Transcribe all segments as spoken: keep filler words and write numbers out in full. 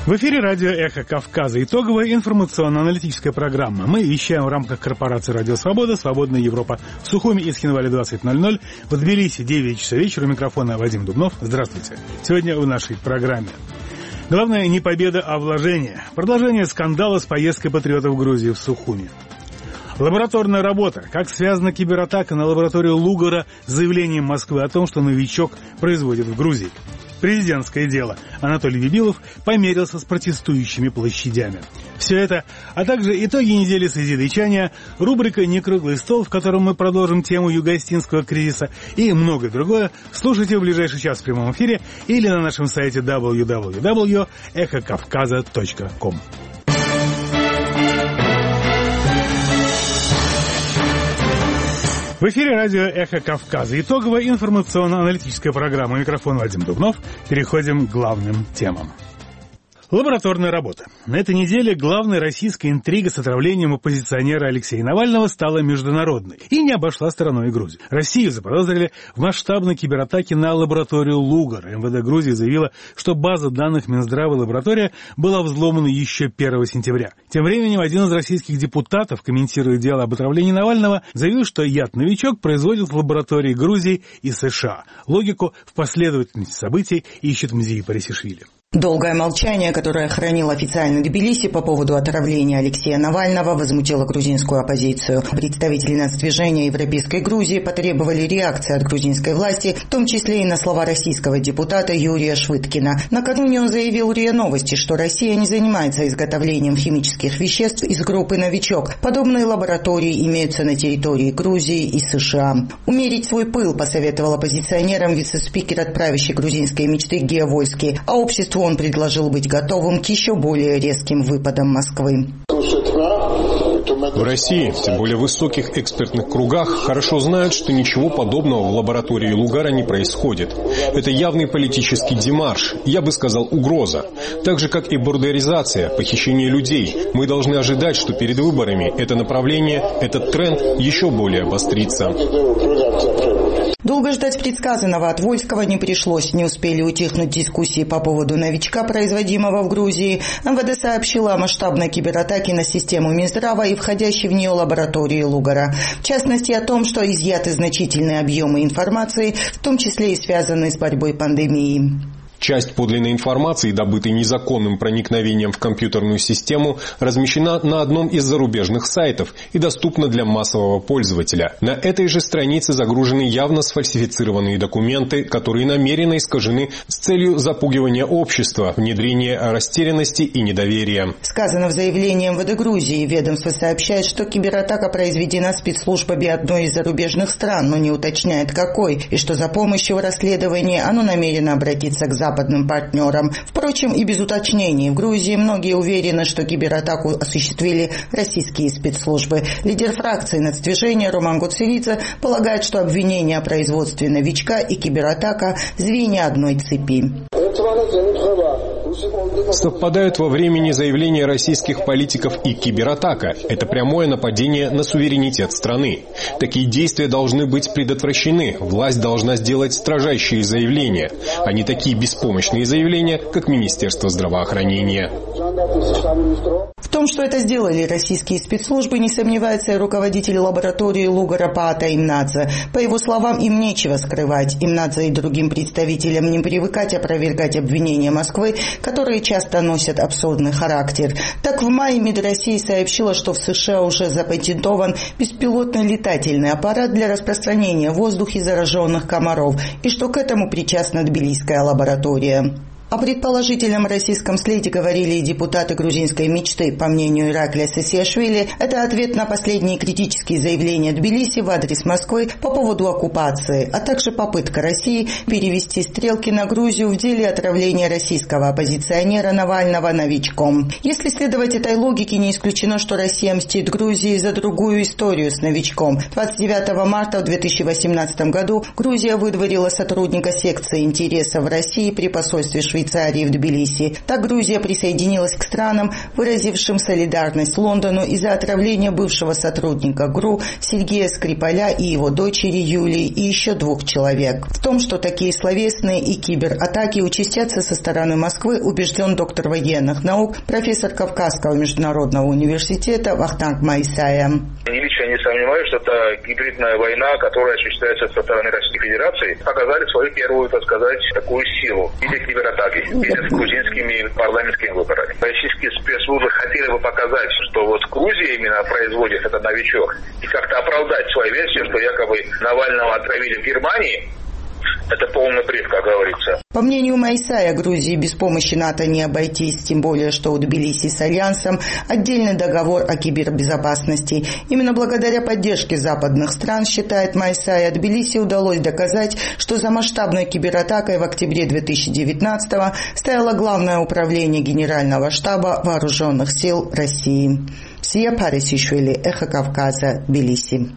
В эфире радио «Эхо Кавказа». Итоговая информационно-аналитическая программа. Мы вещаем в рамках корпорации «Радио Свобода», «Свободная Европа». В Сухуми и Схинвале двадцать ноль ноль. В Тбилиси девять часов вечера. У микрофона Вадим Дубнов. Здравствуйте. Сегодня в нашей программе. Главное не победа, а вложение. Продолжение скандала с поездкой патриотов в Грузию в Сухуми. Лабораторная работа. Как связана кибератака на лабораторию Лугара с заявлением Москвы о том, что новичок производит в Грузии. Президентское дело. Анатолий Бибилов померился с протестующими площадями. Все это, а также итоги недели созидачания, рубрика «Не круглый стол», в котором мы продолжим тему юго-остинского кризиса и многое другое, слушайте в ближайший час в прямом эфире или на нашем сайте дабл ю дабл ю дабл ю точка эхо кавказа точка ком. В эфире радио «Эхо Кавказа». Итоговая информационно-аналитическая программа. Микрофон Вадим Дубнов. Переходим к главным темам. Лабораторная работа. На этой неделе главной российской интрига с отравлением оппозиционера Алексея Навального стала международной и не обошла стороной Грузию. Россию заподозрили в масштабной кибератаке на лабораторию Лугар. эм вэ дэ Грузии заявила, что база данных Минздрава и лаборатория была взломана еще первого сентября. Тем временем один из российских депутатов, комментируя дело об отравлении Навального, заявил, что яд-новичок производят в лаборатории Грузии и США. Логику в последовательности событий ищет Мзии Парисишвили. Долгое молчание, которое хранил официальный Тбилиси по поводу отравления Алексея Навального, возмутило грузинскую оппозицию. Представители нацдвижения Европейской Грузии потребовали реакции от грузинской власти, в том числе и на слова российского депутата Юрия Швыдкина. Накануне он заявил РИА Новости, что Россия не занимается изготовлением химических веществ из группы «Новичок». Подобные лаборатории имеются на территории Грузии и США. Умерить свой пыл посоветовал оппозиционерам вице-спикер от правящей грузинской мечты Гео Вольский, а обществу он предложил быть готовым к еще более резким выпадам Москвы. В России, тем более в высоких экспертных кругах, хорошо знают, что ничего подобного в лаборатории Лугара не происходит. Это явный политический демарш, я бы сказал, угроза. Так же, как и бордеризация, похищение людей. Мы должны ожидать, что перед выборами это направление, этот тренд еще более обострится. Долго ждать предсказанного от Вольского не пришлось. Не успели утихнуть дискуссии по поводу новичка, производимого в Грузии. эм вэ дэ сообщила о масштабной кибератаке на систему Минздрава и входящей в нее лаборатории Лугара. В частности, о том, что изъяты значительные объемы информации, в том числе и связанные с борьбой пандемией. Часть подлинной информации, добытой незаконным проникновением в компьютерную систему, размещена на одном из зарубежных сайтов и доступна для массового пользователя. На этой же странице загружены явно сфальсифицированные документы, которые намеренно искажены с целью запугивания общества, внедрения растерянности и недоверия. Сказано в заявлении эм вэ дэ Грузии. Ведомство сообщает, что кибератака произведена спецслужбами одной из зарубежных стран, но не уточняет какой, и что за помощью в расследовании оно намерено обратиться к западным западным партнерам. Впрочем, и без уточнений, в Грузии многие уверены, что кибератаку осуществили российские спецслужбы. Лидер фракции нацдвижения Роман Гоцевидзе полагает, что обвинения о производстве новичка и кибератака – звенья одной цепи. Совпадают во времени заявления российских политиков и кибератака. Это прямое нападение на суверенитет страны. Такие действия должны быть предотвращены. Власть должна сделать строжайшие заявления, а не такие беспомощные заявления, как Министерство здравоохранения. В том, что это сделали российские спецслужбы, не сомневается и руководитель лаборатории Лугара Паата Имнадзе. По его словам, им нечего скрывать. Имнадзе и другим представителям не привыкать опровергать обвинения Москвы, которые часто носят абсурдный характер. Так, в мае МИД России сообщила, что в США уже запатентован беспилотный летательный аппарат для распространения в воздухе зараженных комаров, и что к этому причастна тбилисская лаборатория. О предположительном российском следе говорили и депутаты грузинской мечты. По мнению Ираклия Сесиашвили, это ответ на последние критические заявления Тбилиси в адрес Москвы по поводу оккупации, а также попытка России перевести стрелки на Грузию в деле отравления российского оппозиционера Навального новичком. Если следовать этой логике, не исключено, что Россия мстит Грузии за другую историю с новичком. двадцать девятого марта в две тысячи восемнадцатом году Грузия выдворила сотрудника секции интересов России при посольстве Швейцарии Швейцарии в Тбилиси. Так Грузия присоединилась к странам, выразившим солидарность Лондону из-за отравления бывшего сотрудника ГРУ Сергея Скрипаля и его дочери Юлии и еще двух человек. В том, что такие словесные и кибератаки участятся со стороны Москвы, убежден доктор военных наук, профессор Кавказского международного университета Вахтанг Майсая. Я лично не сомневаюсь, что это гибридная война, которая осуществляется со стороны Российской Федерации, показали свою первую, так сказать, такую силу в виде кибератаки перед грузинскими парламентскими выборами. Российские спецслужбы хотели бы показать, что вот Грузия именно производит этот новичок, и как-то оправдать свою версию, что якобы Навального отравили в Германии. Это полный бред, как говорится. По мнению Майсая, Грузии без помощи НАТО не обойтись, тем более, что у Тбилиси с Альянсом отдельный договор о кибербезопасности. Именно благодаря поддержке западных стран, считает Майсая, Тбилиси удалось доказать, что за масштабной кибератакой в октябре две тысячи девятнадцатого стояло Главное управление Генерального штаба Вооруженных сил России. Сия Парисишвили, Эхо Кавказа, Тбилиси.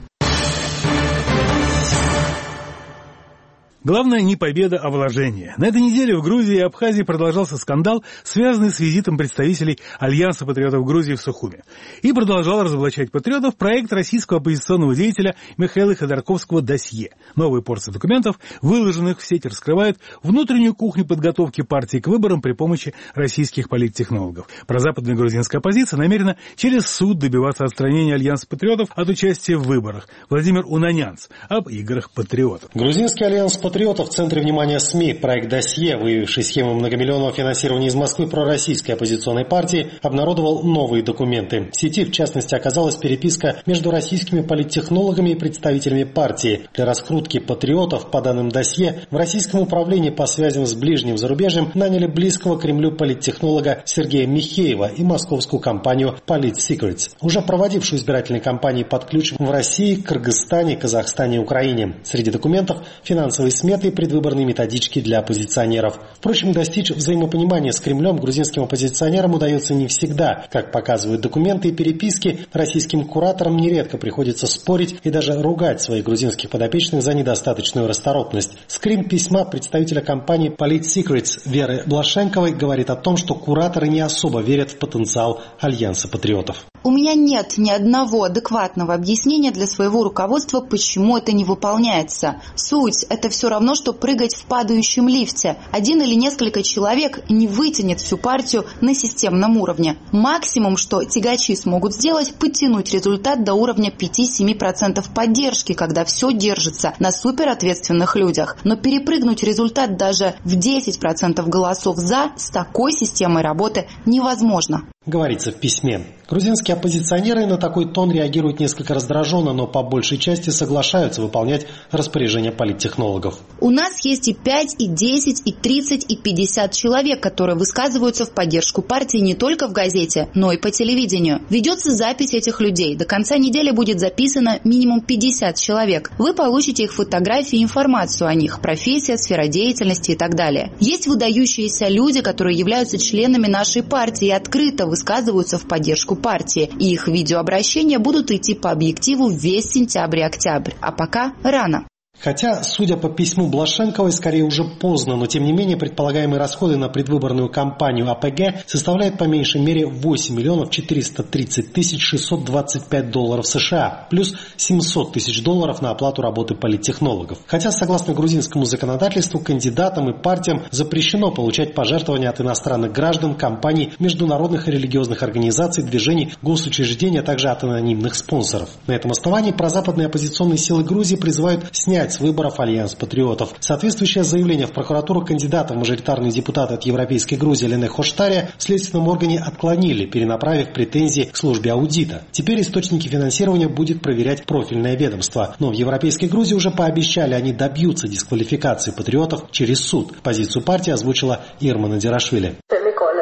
Главное не победа, а вложение. На этой неделе в Грузии и Абхазии продолжался скандал, связанный с визитом представителей Альянса патриотов Грузии в Сухуми. И продолжал разоблачать патриотов проект российского оппозиционного деятеля Михаила Ходорковского «Досье». Новые порции документов, выложенных в сеть, раскрывают внутреннюю кухню подготовки партии к выборам при помощи российских политтехнологов. Прозападная грузинская оппозиция намерена через суд добиваться отстранения Альянса патриотов от участия в выборах. Владимир Унанянц об играх патриотов. Грузинский Альянс патриотов в центре внимания СМИ. Проект «Досье», выявивший схему многомиллионного финансирования из Москвы пророссийской оппозиционной партии, обнародовал новые документы. В сети, в частности, оказалась переписка между российскими политтехнологами и представителями партии. Для раскрутки патриотов, по данным «Досье», в российском управлении по связям с ближним зарубежьем наняли близкого Кремлю политтехнолога Сергея Михеева и московскую компанию «Политсекретс», уже проводившую избирательные кампании под ключ в России, Кыргызстане, Казахстане и Украине. Среди документов – финансовые сметы и предвыборные методички для оппозиционеров. Впрочем, достичь взаимопонимания с Кремлем грузинским оппозиционерам удается не всегда. Как показывают документы и переписки, российским кураторам нередко приходится спорить и даже ругать своих грузинских подопечных за недостаточную расторопность. Скрин письма представителя компании «Политсекретс» Веры Блашенковой говорит о том, что кураторы не особо верят в потенциал Альянса патриотов. У меня нет ни одного адекватного объяснения для своего руководства, почему это не выполняется. Суть – это все равно, что прыгать в падающем лифте. Один или несколько человек не вытянет всю партию на системном уровне. Максимум, что тягачи смогут сделать – подтянуть результат до уровня пять-семь процентов поддержки, когда все держится на суперответственных людях. Но перепрыгнуть результат даже в десять процентов голосов «за» с такой системой работы невозможно. Говорится в письме. Грузинские оппозиционеры на такой тон реагируют несколько раздраженно, но по большей части соглашаются выполнять распоряжения политтехнологов. У нас есть и пять, и десять, и тридцать, и пятьдесят человек, которые высказываются в поддержку партии не только в газете, но и по телевидению. Ведется запись этих людей. До конца недели будет записано минимум пятьдесят человек. Вы получите их фотографии и информацию о них, профессия, сфера деятельности и так далее. Есть выдающиеся люди, которые являются членами нашей партии и открыто высказываются в поддержку партии. И их видеообращения будут идти по объективу весь сентябрь и октябрь. А пока рано. Хотя, судя по письму Блашенковой, скорее уже поздно, но тем не менее предполагаемые расходы на предвыборную кампанию АПГ составляют по меньшей мере восемь миллионов четыреста тридцать тысяч шестьсот двадцать пять долларов США, плюс семьсот тысяч долларов на оплату работы политтехнологов. Хотя, согласно грузинскому законодательству, кандидатам и партиям запрещено получать пожертвования от иностранных граждан, компаний, международных и религиозных организаций, движений, госучреждений, а также от анонимных спонсоров. На этом основании прозападные оппозиционные силы Грузии призывают снять с выборов Альянс патриотов. Соответствующее заявление в прокуратуру кандидата в мажоритарные депутаты от Европейской Грузии Лене Хоштаря в следственном органе отклонили, перенаправив претензии к службе аудита. Теперь источники финансирования будет проверять профильное ведомство. Но в Европейской Грузии уже пообещали, они добьются дисквалификации патриотов через суд. Позицию партии озвучила Ирма Надирашвили.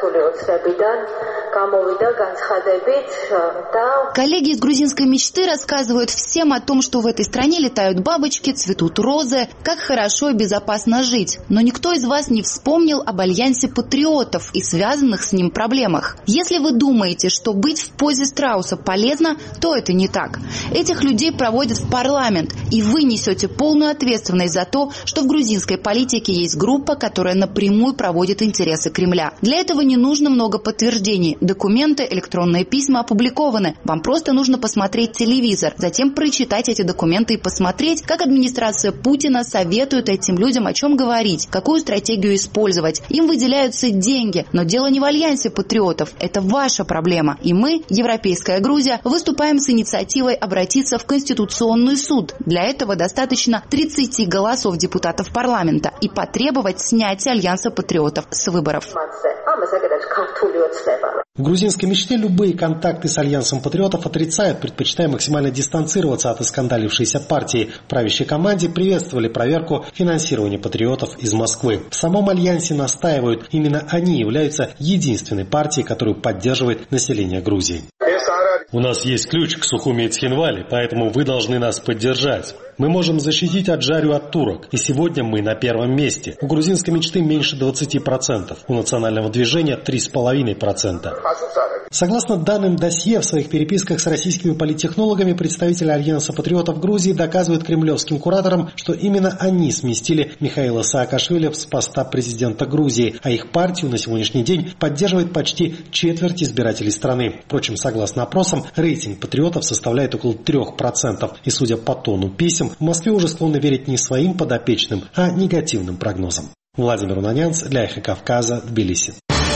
Коллеги из грузинской мечты рассказывают всем о том, что в этой стране летают бабочки, цветут розы, как хорошо и безопасно жить. Но никто из вас не вспомнил об альянсе патриотов и связанных с ним проблемах. Если вы думаете, что быть в позе страуса полезно, то это не так. Этих людей проводят в парламент, и вы несете полную ответственность за то, что в грузинской политике есть группа, которая напрямую проводит интересы Кремля. Для этого не нужно много подтверждений. Документы, электронные письма опубликованы. Вам просто нужно посмотреть телевизор, затем прочитать эти документы и посмотреть, как администрация Путина советует этим людям о чем говорить, какую стратегию использовать. Им выделяются деньги, но дело не в альянсе патриотов. Это ваша проблема. И мы, Европейская Грузия, выступаем с инициативой обратиться в Конституционный суд. Для этого достаточно тридцати голосов депутатов парламента и потребовать снятия альянса патриотов с выборов. В грузинской мечте любые контакты с альянсом патриотов отрицают, предпочитая максимально дистанцироваться от оскандалившейся партии. В правящей команде приветствовали проверку финансирования патриотов из Москвы. В самом альянсе настаивают, именно они являются единственной партией, которую поддерживает население Грузии. У нас есть ключ к Сухуми и Цхинвали, поэтому вы должны нас поддержать. Мы можем защитить Аджарию от турок, и сегодня мы на первом месте. У грузинской мечты меньше двадцати процентов, у национального движения три с половиной процента. Согласно данным досье, в своих переписках с российскими политтехнологами представители Альянса патриотов Грузии доказывают кремлевским кураторам, что именно они сместили Михаила Саакашвили с поста президента Грузии, а их партию на сегодняшний день поддерживает почти четверть избирателей страны. Впрочем, согласно опросам, рейтинг патриотов составляет около трех процентов, и судя по тону писем, в Москве уже склонны верить не своим подопечным, а негативным прогнозам. Владимир Унанянц для «Эхо Кавказа», Тбилиси.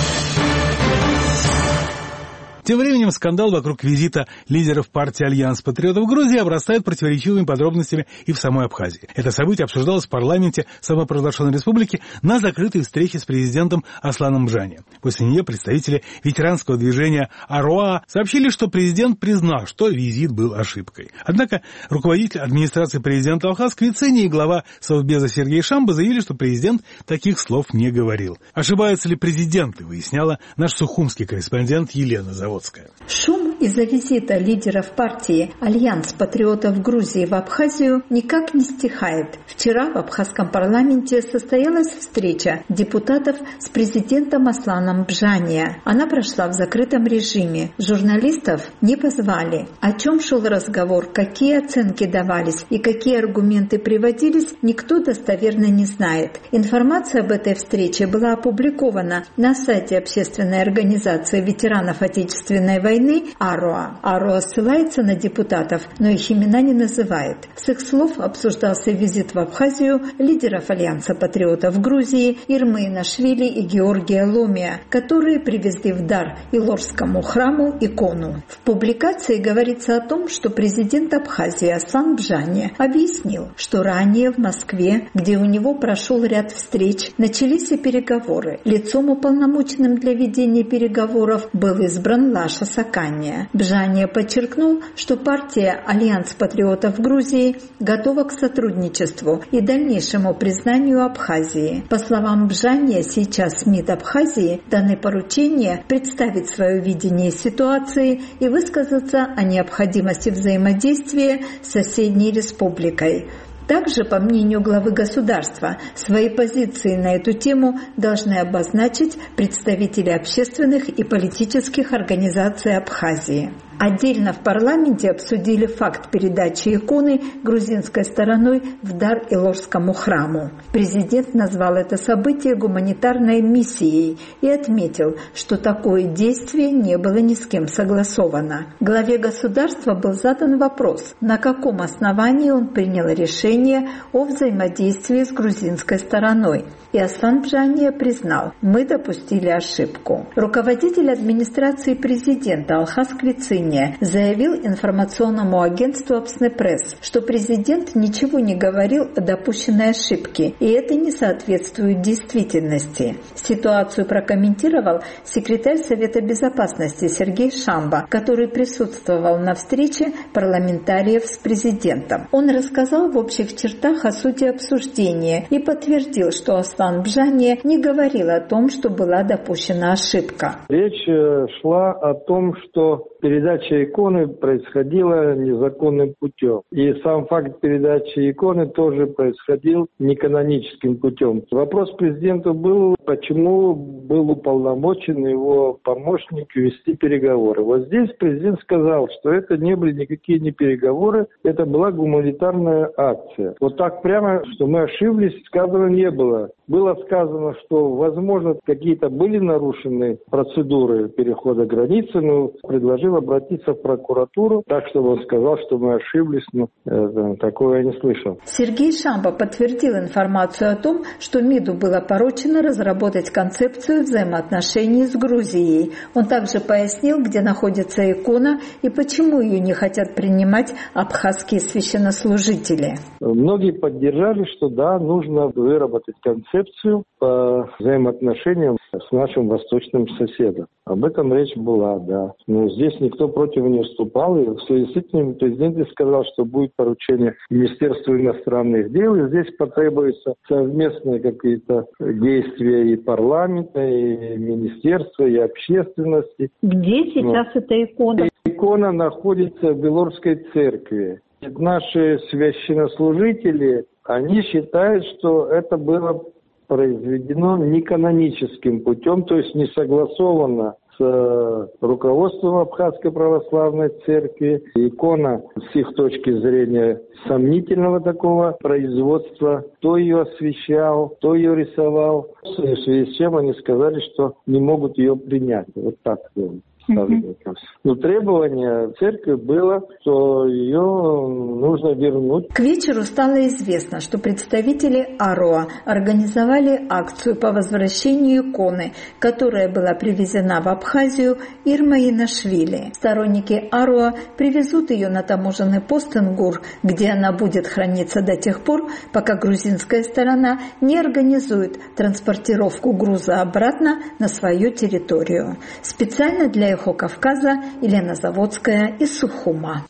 Тем временем скандал вокруг визита лидеров партии «Альянс патриотов Грузии» обрастает противоречивыми подробностями и в самой Абхазии. Это событие обсуждалось в парламенте самопровозглашенной республики на закрытой встрече с президентом Асланом Бжани. После нее представители ветеранского движения «Ароа» сообщили, что президент признал, что визит был ошибкой. Однако руководитель администрации президента Алхаз Квицини и глава Совбеза Сергей Шамба заявили, что президент таких слов не говорил. Ошибаются ли президенты, выясняла наш сухумский корреспондент Елена Заводская. Шум из-за визита лидеров партии «Альянс патриотов Грузии» в Абхазию никак не стихает. Вчера в абхазском парламенте состоялась встреча депутатов с президентом Асланом Бжани. Она прошла в закрытом режиме. Журналистов не позвали. О чем шел разговор, какие оценки давались и какие аргументы приводились, никто достоверно не знает. Информация об этой встрече была опубликована на сайте общественной организации ветеранов Отечественной войны «Ароа». «Ароа» ссылается на депутатов, но их имена не называет. С их слов обсуждался визит в Абхазию лидеров Альянса патриотов Грузии Ирмы Нашвили и Георгия Ломия, которые привезли в дар Илорскому храму икону. В публикации говорится о том, что президент Абхазии Аслан Бжани объяснил, что ранее в Москве, где у него прошел ряд встреч, начались и переговоры. Лицом уполномоченным для ведения переговоров был избран Лаша Сакания. Бжани подчеркнул, что партия «Альянс патриотов Грузии» готова к сотрудничеству и дальнейшему признанию Абхазии. По словам Бжани, сейчас МИД Абхазии даны поручения представить свое видение ситуации и высказаться о необходимости взаимодействия с соседней республикой. Также, по мнению главы государства, свои позиции на эту тему должны обозначить представители общественных и политических организаций Абхазии. Отдельно в парламенте обсудили факт передачи иконы грузинской стороной в дар Илорскому храму. Президент назвал это событие гуманитарной миссией и отметил, что такое действие не было ни с кем согласовано. Главе государства был задан вопрос, на каком основании он принял решение о взаимодействии с грузинской стороной. И Аслан Бжани признал, мы допустили ошибку. Руководитель администрации президента Алхаз Квицини заявление, заявил информационному агентству Апснепресс, что президент ничего не говорил о допущенной ошибке, и это не соответствует действительности. Ситуацию прокомментировал секретарь Совета Безопасности Сергей Шамба, который присутствовал на встрече парламентариев с президентом. Он рассказал в общих чертах о сути обсуждения и подтвердил, что Аслан Бжания не говорил о том, что была допущена ошибка. Речь шла о том, что передача иконы происходила незаконным путем. И сам факт передачи иконы тоже происходил неканоническим путем. Вопрос президенту был, почему был уполномочен его помощник вести переговоры. Вот здесь президент сказал, что это не были никакие не переговоры, это была гуманитарная акция. Вот так прямо, что мы ошиблись, сказано не было. Было сказано, что, возможно, какие-то были нарушены процедуры перехода границы, но предложил обратиться в прокуратуру, так, чтобы он сказал, что мы ошиблись, но э, такого я не слышал. Сергей Шамба подтвердил информацию о том, что МИДу было поручено разработать концепцию взаимоотношений с Грузией. Он также пояснил, где находится икона и почему ее не хотят принимать абхазские священнослужители. Многие поддержали, что да, нужно выработать концепцию по взаимоотношениям с нашим восточным соседом. Об этом речь была, да. Но здесь никто против не вступал, и в связи с этим президент сказал, что будет поручение Министерству иностранных дел, и здесь потребуются совместные какие-то действия и парламента, и министерства, и общественности. Где сейчас Но... эта икона? Икона находится в Белорусской церкви. Наши священнослужители, они считают, что это было произведено неканоническим путем, то есть не согласовано с руководством Абхазской православной церкви. Икона с их точки зрения сомнительного такого производства. Кто ее освещал, кто ее рисовал. В связи с чем они сказали, что не могут ее принять. Вот так было. Но требование церкви было, что ее нужно вернуть. К вечеру стало известно, что представители АРОА организовали акцию по возвращению иконы, которая была привезена в Абхазию Ирмой Инашвили. Сторонники АРОА привезут ее на таможенный пост Ингур, где она будет храниться до тех пор, пока грузинская сторона не организует транспортировку груза обратно на свою территорию. Специально для Эхо Кавказа Елена Заводская из Сухума.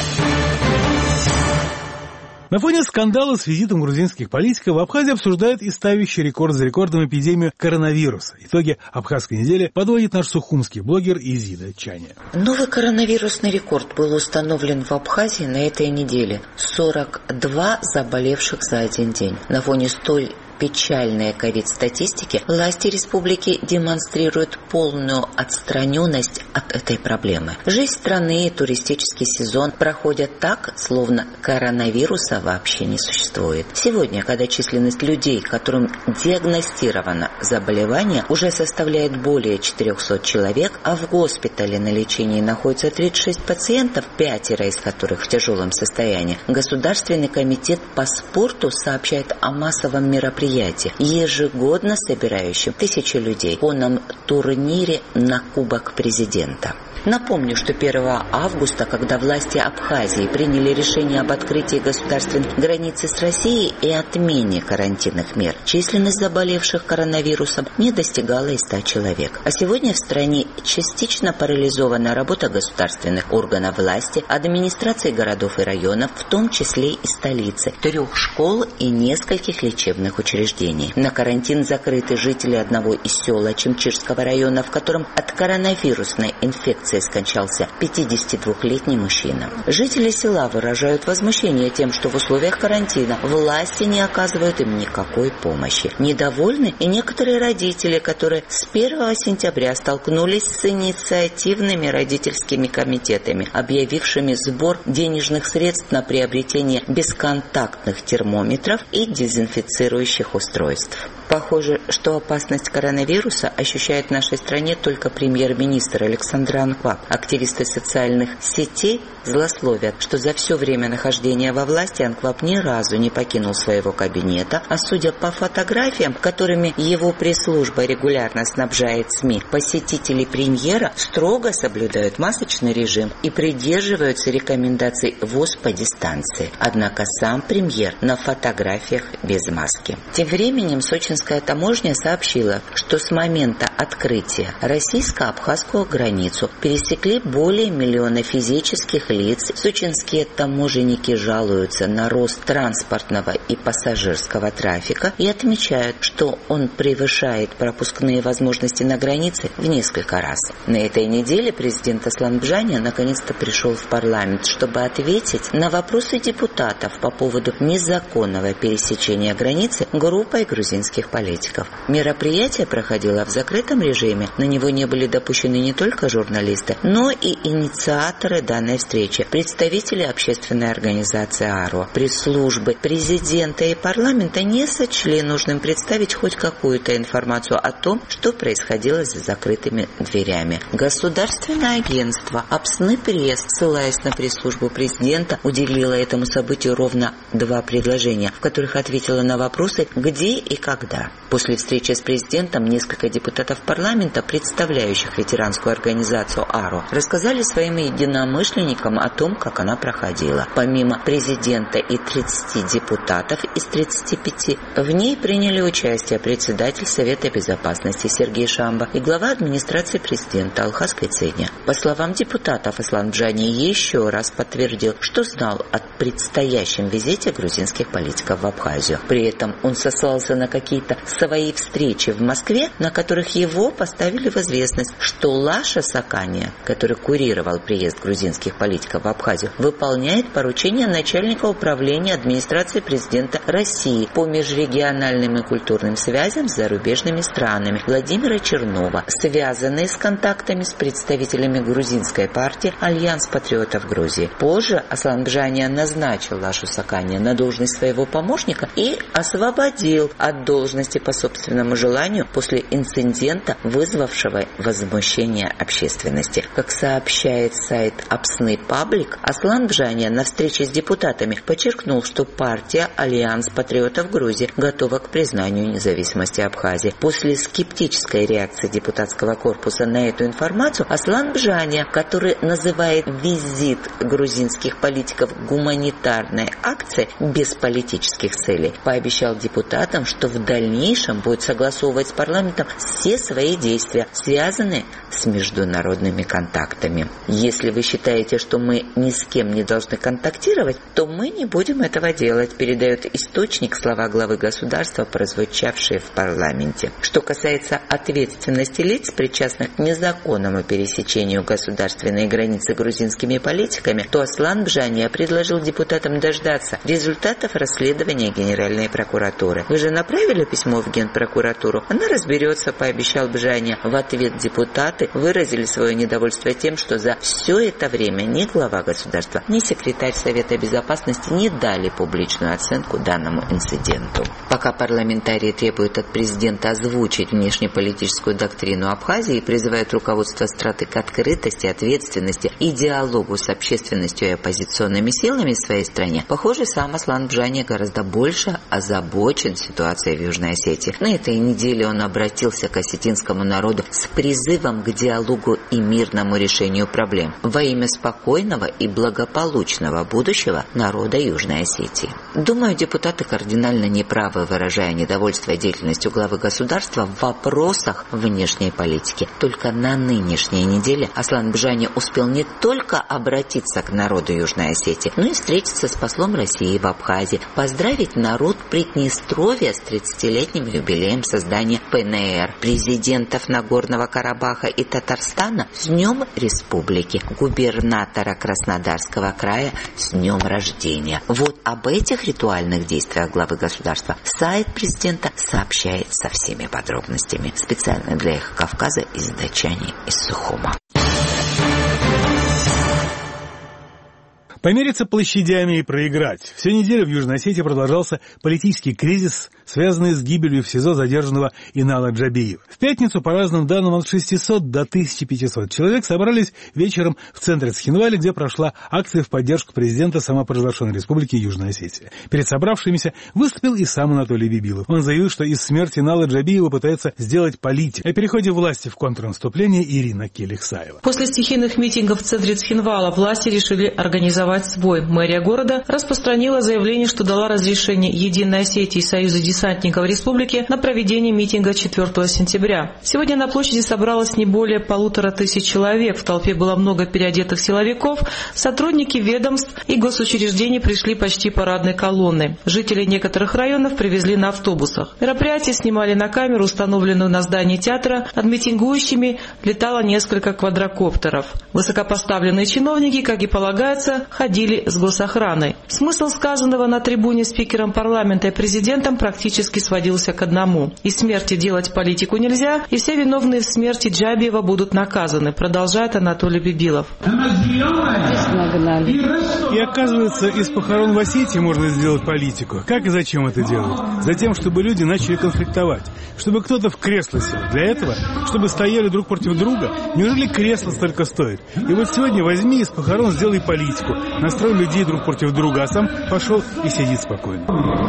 На фоне скандала с визитом грузинских политиков в Абхазии обсуждают и ставящий рекорд за рекордом эпидемию коронавируса. Итоги абхазской недели подводит наш сухумский блогер Изида Чаня. Новый коронавирусный рекорд был установлен в Абхазии на этой неделе. сорок два заболевших за один день. На фоне столь печальной ковид-статистики власти республики демонстрируют полную отстраненность от этой проблемы. Жизнь страны и туристический сезон проходят так, словно коронавируса вообще не существует. Сегодня, когда численность людей, которым диагностировано заболевание, уже составляет более четырехсот человек, а в госпитале на лечении находится тридцать шесть пациентов, пятеро из которых в тяжелом состоянии, Государственный комитет по спорту сообщает о массовом мероприятии, ежегодно собирающем тысячи людей, полном турнире на Кубок президента. Напомню, что первого августа, когда власти Абхазии приняли решение об открытии государственной границы с Россией и отмене карантинных мер, численность заболевших коронавирусом не достигала и ста человек. А сегодня в стране частично парализована работа государственных органов власти, администрации городов и районов, в том числе и столицы, трех школ и нескольких лечебных учреждений. На карантин закрыты жители одного из сел Ачимчирского района, в котором от коронавирусной инфекции скончался пятидесятидвухлетний мужчина. Жители села выражают возмущение тем, что в условиях карантина власти не оказывают им никакой помощи. Недовольны и некоторые родители, которые с первого сентября столкнулись с инициативными родительскими комитетами, объявившими сбор денежных средств на приобретение бесконтактных термометров и дезинфицирующих устройств. Похоже, что опасность коронавируса ощущает в нашей стране только премьер-министр Александр Анклав. Активисты социальных сетей злословят, что за все время нахождения во власти Анклав ни разу не покинул своего кабинета, а судя по фотографиям, которыми его пресс-служба регулярно снабжает СМИ, посетители премьера строго соблюдают масочный режим и придерживаются рекомендаций ВОЗ по дистанции. Однако сам премьер на фотографиях без маски. Тем временем сочинская таможня сообщила, что с момента открытия российско-абхазскую границу пересекли более миллиона физических лиц. Сочинские таможенники жалуются на рост транспортного и пассажирского трафика и отмечают, что он превышает пропускные возможности на границе в несколько раз. На этой неделе президент Аслан Бжаня наконец-то пришел в парламент, чтобы ответить на вопросы депутатов по поводу незаконного пересечения границы группой грузинских политиков. Мероприятие проходило в закрытом режиме. На него не были допущены не только журналисты, но и инициаторы данной встречи, представители общественной организации АРО. Пресс-службы президента и парламента не сочли нужным представить хоть какую-то информацию о том, что происходило за закрытыми дверями. Государственное агентство «Апсны Пресс», ссылаясь на пресс-службу президента, уделило этому событию ровно два предложения, в которых ответило на вопросы «где и когда». После встречи с президентом несколько депутатов парламента, представляющих ветеранскую организацию АРО, рассказали своим единомышленникам о том, как она проходила. Помимо президента и тридцати депутатов из тридцати пяти, в ней приняли участие председатель Совета безопасности Сергей Шамба и глава администрации президента Алхаз Кайценя. По словам депутатов, Аслан Бжаня еще раз подтвердил, что знал о предстоящем визите грузинских политиков в Абхазию. При этом он сослался на какие-то свои встречи в Москве, на которых его поставили в известность, что Лаша Сакания, который курировал приезд грузинских политиков в Абхазию, выполняет поручения начальника управления администрации президента России по межрегиональным и культурным связям с зарубежными странами Владимира Чернова, связанные с контактами с представителями грузинской партии «Альянс патриотов Грузии». Позже Аслан Бжаня назначил Лашу Сакания на должность своего помощника и освободил от должности по собственному желанию после инцидента, вызвавшего возмущение общественности. Как сообщает сайт Апсны Паблик, Аслан Бжаня на встрече с депутатами подчеркнул, что партия «Альянс патриотов Грузии» готова к признанию независимости Абхазии. После скептической реакции депутатского корпуса на эту информацию, Аслан Бжаня, который называет визит грузинских политиков гуманитарной акцией без политических целей, пообещал депутатам, что в дальнейшем будет согласовывать с парламентом все свои действия, связанные с международными контактами. Если вы считаете, что мы ни с кем не должны контактировать, то мы не будем этого делать, передает источник слова главы государства, прозвучавшие в парламенте. Что касается ответственности лиц, причастных к незаконному пересечению государственной границы грузинскими политиками, то Аслан Бжаня предложил депутатам дождаться результатов расследования Генеральной прокуратуры. Вы же направили письмо в Генпрокуратуру? Она разберется, пообещал Бжаня. В ответ депутаты выразили свое недовольство тем, что за все это время ни глава государства, ни секретарь Совета безопасности не дали публичную оценку данному инциденту. Пока парламентарии требуют от президента озвучить внешнеполитическую доктрину Абхазии и призывают руководство страны к открытости, ответственности и диалогу с общественностью и оппозиционными силами в своей стране, похоже, сам Аслан Бжаня гораздо больше озабочен ситуацией в Южной Осетии. На этой неделе он обратился к осетинскому народу с призывом к диалогу и мирному решению проблем во имя спокойного и благополучного будущего народа Южной Осетии. Думаю, депутаты кардинально неправы, выражая недовольство деятельностью главы государства в вопросах внешней политики. Только на нынешней неделе Аслан Бжаня успел не только обратиться к народу Южной Осетии, но и встретиться с послом России в Абхазии, поздравить народ Приднестровья с тридцатилетним юбилеем создания ПНР, президентов Нагорного Карабаха и Татарстана с Днем Республики, губернатора Краснодарского края с днем рождения. Вот об этих ритуальных действиях главы государства сайт президента сообщает со всеми подробностями. Специально для Эхо Кавказа из Дачани, из Сухума. Помериться площадями и проиграть. Всю неделю в Южной Осетии продолжался политический кризис, связанный с гибелью в СИЗО задержанного Инала Джабиева. В пятницу, по разным данным, от шестисот до тысячи пятисот человек собрались вечером в центре Цхинвали, где прошла акция в поддержку президента самопровозглашенной республики Южная Осетия. Перед собравшимися выступил и сам Анатолий Бибилов. Он заявил, что из смерти Инала Джабиева пытается сделать политик. О переходе власти в контрнаступление Ирина Келихсаева. После стихийных митингов в центре Цхинвала власти решили организовать свой. Мэрия города распространила заявление, что дала разрешение Единой Осетии и Союзу десантников республики на проведение митинга четвёртого сентября. Сегодня на площади собралось не более полутора тысяч человек. В толпе было много переодетых силовиков. Сотрудники ведомств и госучреждений пришли почти парадной колонной. Жители некоторых районов привезли на автобусах. Мероприятие снимали на камеру, установленную на здании театра. Над митингующими летало несколько квадрокоптеров. Высокопоставленные чиновники, как и полагается, ходили с госохраной. Смысл сказанного на трибуне спикером парламента и президентом практически сводился к одному. Из смерти делать политику нельзя, и все виновные в смерти Джабиева будут наказаны, продолжает Анатолий Бибилов. И оказывается, из похорон в Осетии можно сделать политику. Как и зачем это делают? Затем, чтобы люди начали конфликтовать. Чтобы кто-то в кресло сел. Для этого, чтобы стояли друг против друга. Неужели кресло столько стоит? И вот сегодня возьми из похорон, сделай политику. Настрой людей друг против друга, а сам пошел и сидит спокойно.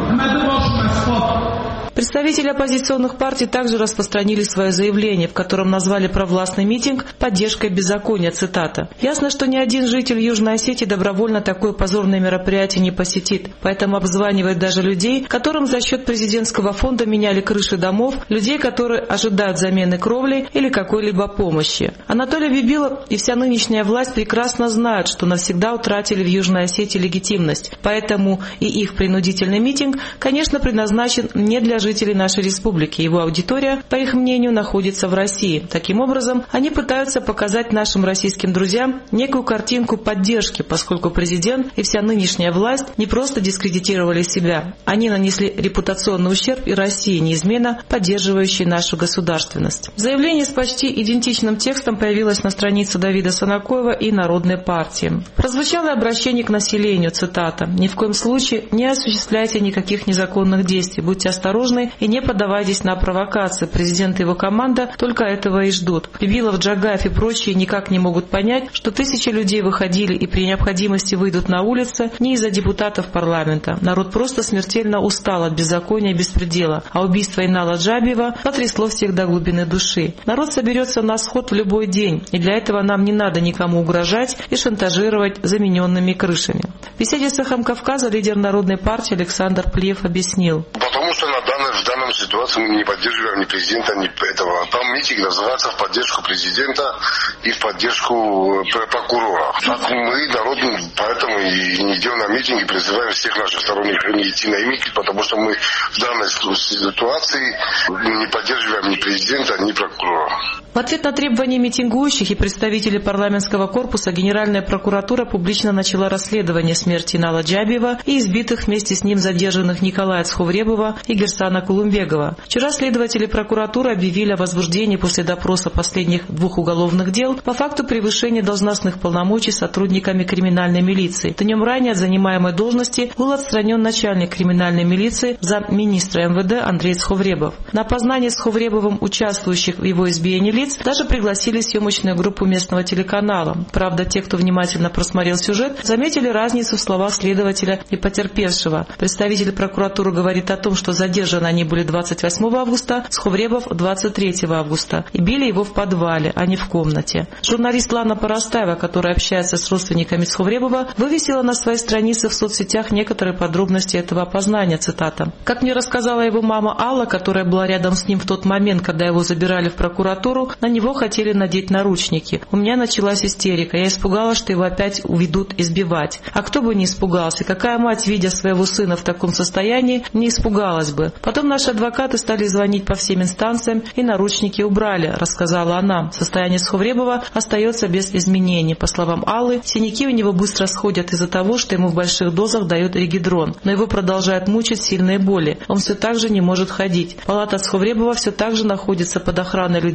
Представители оппозиционных партий также распространили свое заявление, в котором назвали провластный митинг поддержкой беззакония, цитата. «Ясно, что ни один житель Южной Осетии добровольно такое позорное мероприятие не посетит, поэтому обзванивает даже людей, которым за счет президентского фонда меняли крыши домов, людей, которые ожидают замены кровли или какой-либо помощи». Анатолий Бибилов и вся нынешняя власть прекрасно знают, что навсегда утратили в Южной Осетии легитимность, поэтому и их принудительный митинг, конечно, предназначен не для жителей жителей нашей республики. Его аудитория, по их мнению, находится в России. Таким образом, они пытаются показать нашим российским друзьям некую картинку поддержки, поскольку президент и вся нынешняя власть не просто дискредитировали себя. Они нанесли репутационный ущерб и России, неизменно поддерживающей нашу государственность. Заявление с почти идентичным текстом появилось на странице Давида Санакоева и Народной партии. Прозвучало обращение к населению, цитата: «Ни в коем случае не осуществляйте никаких незаконных действий, будьте осторожны и не поддавайтесь на провокации. Президент и его команда только этого и ждут». Бибилов, Джагаев и прочие никак не могут понять, что тысячи людей выходили и при необходимости выйдут на улицы не из-за депутатов парламента. Народ просто смертельно устал от беззакония и беспредела, а убийство Инала Джабиева потрясло всех до глубины души. Народ соберется на сход в любой день, и для этого нам не надо никому угрожать и шантажировать замененными крышами. В беседе с «Эхом Кавказа» лидер Народной партии Александр Плиев объяснил. Потому что на данной, в данной ситуации мы не поддерживаем ни президента, ни этого. Там митинг называется в поддержку президента и в поддержку прокурора. Так мы, народ, поэтому и не идем на митинг и призываем всех наших сторонников не идти на митинг, потому что мы в данной ситуации не поддерживаем ни президента, ни прокурора. В ответ на требования митингующих и представителей парламентского корпуса Генеральная прокуратура публично начала расследование смерти Инала Джабиева и избитых вместе с ним задержанных Николая Цховребова и Герсана Кулумбегова. Вчера следователи прокуратуры объявили о возбуждении после допроса последних двух уголовных дел по факту превышения должностных полномочий сотрудниками криминальной милиции. Днем ранее от занимаемой должности был отстранен начальник криминальной милиции, замминистра эм вэ дэ Андрей Цховребов. На опознание Цховребовым участвующих в его избиении лиц даже пригласили съемочную группу местного телеканала. Правда, те, кто внимательно просмотрел сюжет, заметили разницу в словах следователя и потерпевшего. Представитель прокуратуры говорит о том, что задержаны они были двадцать восьмого августа, Цховребов двадцать третьего августа. И били его в подвале, а не в комнате. Журналист Лана Поростаева, которая общается с родственниками Цховребова, вывесила на своей странице в соцсетях некоторые подробности этого опознания, цитата. «Как мне рассказала его мама Алла, которая была рядом с ним в тот момент, когда его забирали в прокуратуру, на него хотели надеть наручники. У меня началась истерика. Я испугалась, что его опять уведут избивать. А кто бы не испугался? Какая мать, видя своего сына в таком состоянии, не испугалась бы? Потом наши адвокаты стали звонить по всем инстанциям и наручники убрали», рассказала она. Состояние Цховребова остается без изменений. По словам Аллы, синяки у него быстро сходят из-за того, что ему в больших дозах дают регидрон. Но его продолжают мучить сильные боли. Он все так же не может ходить. Палата Цховребова все так же находится под охраной людей в форме,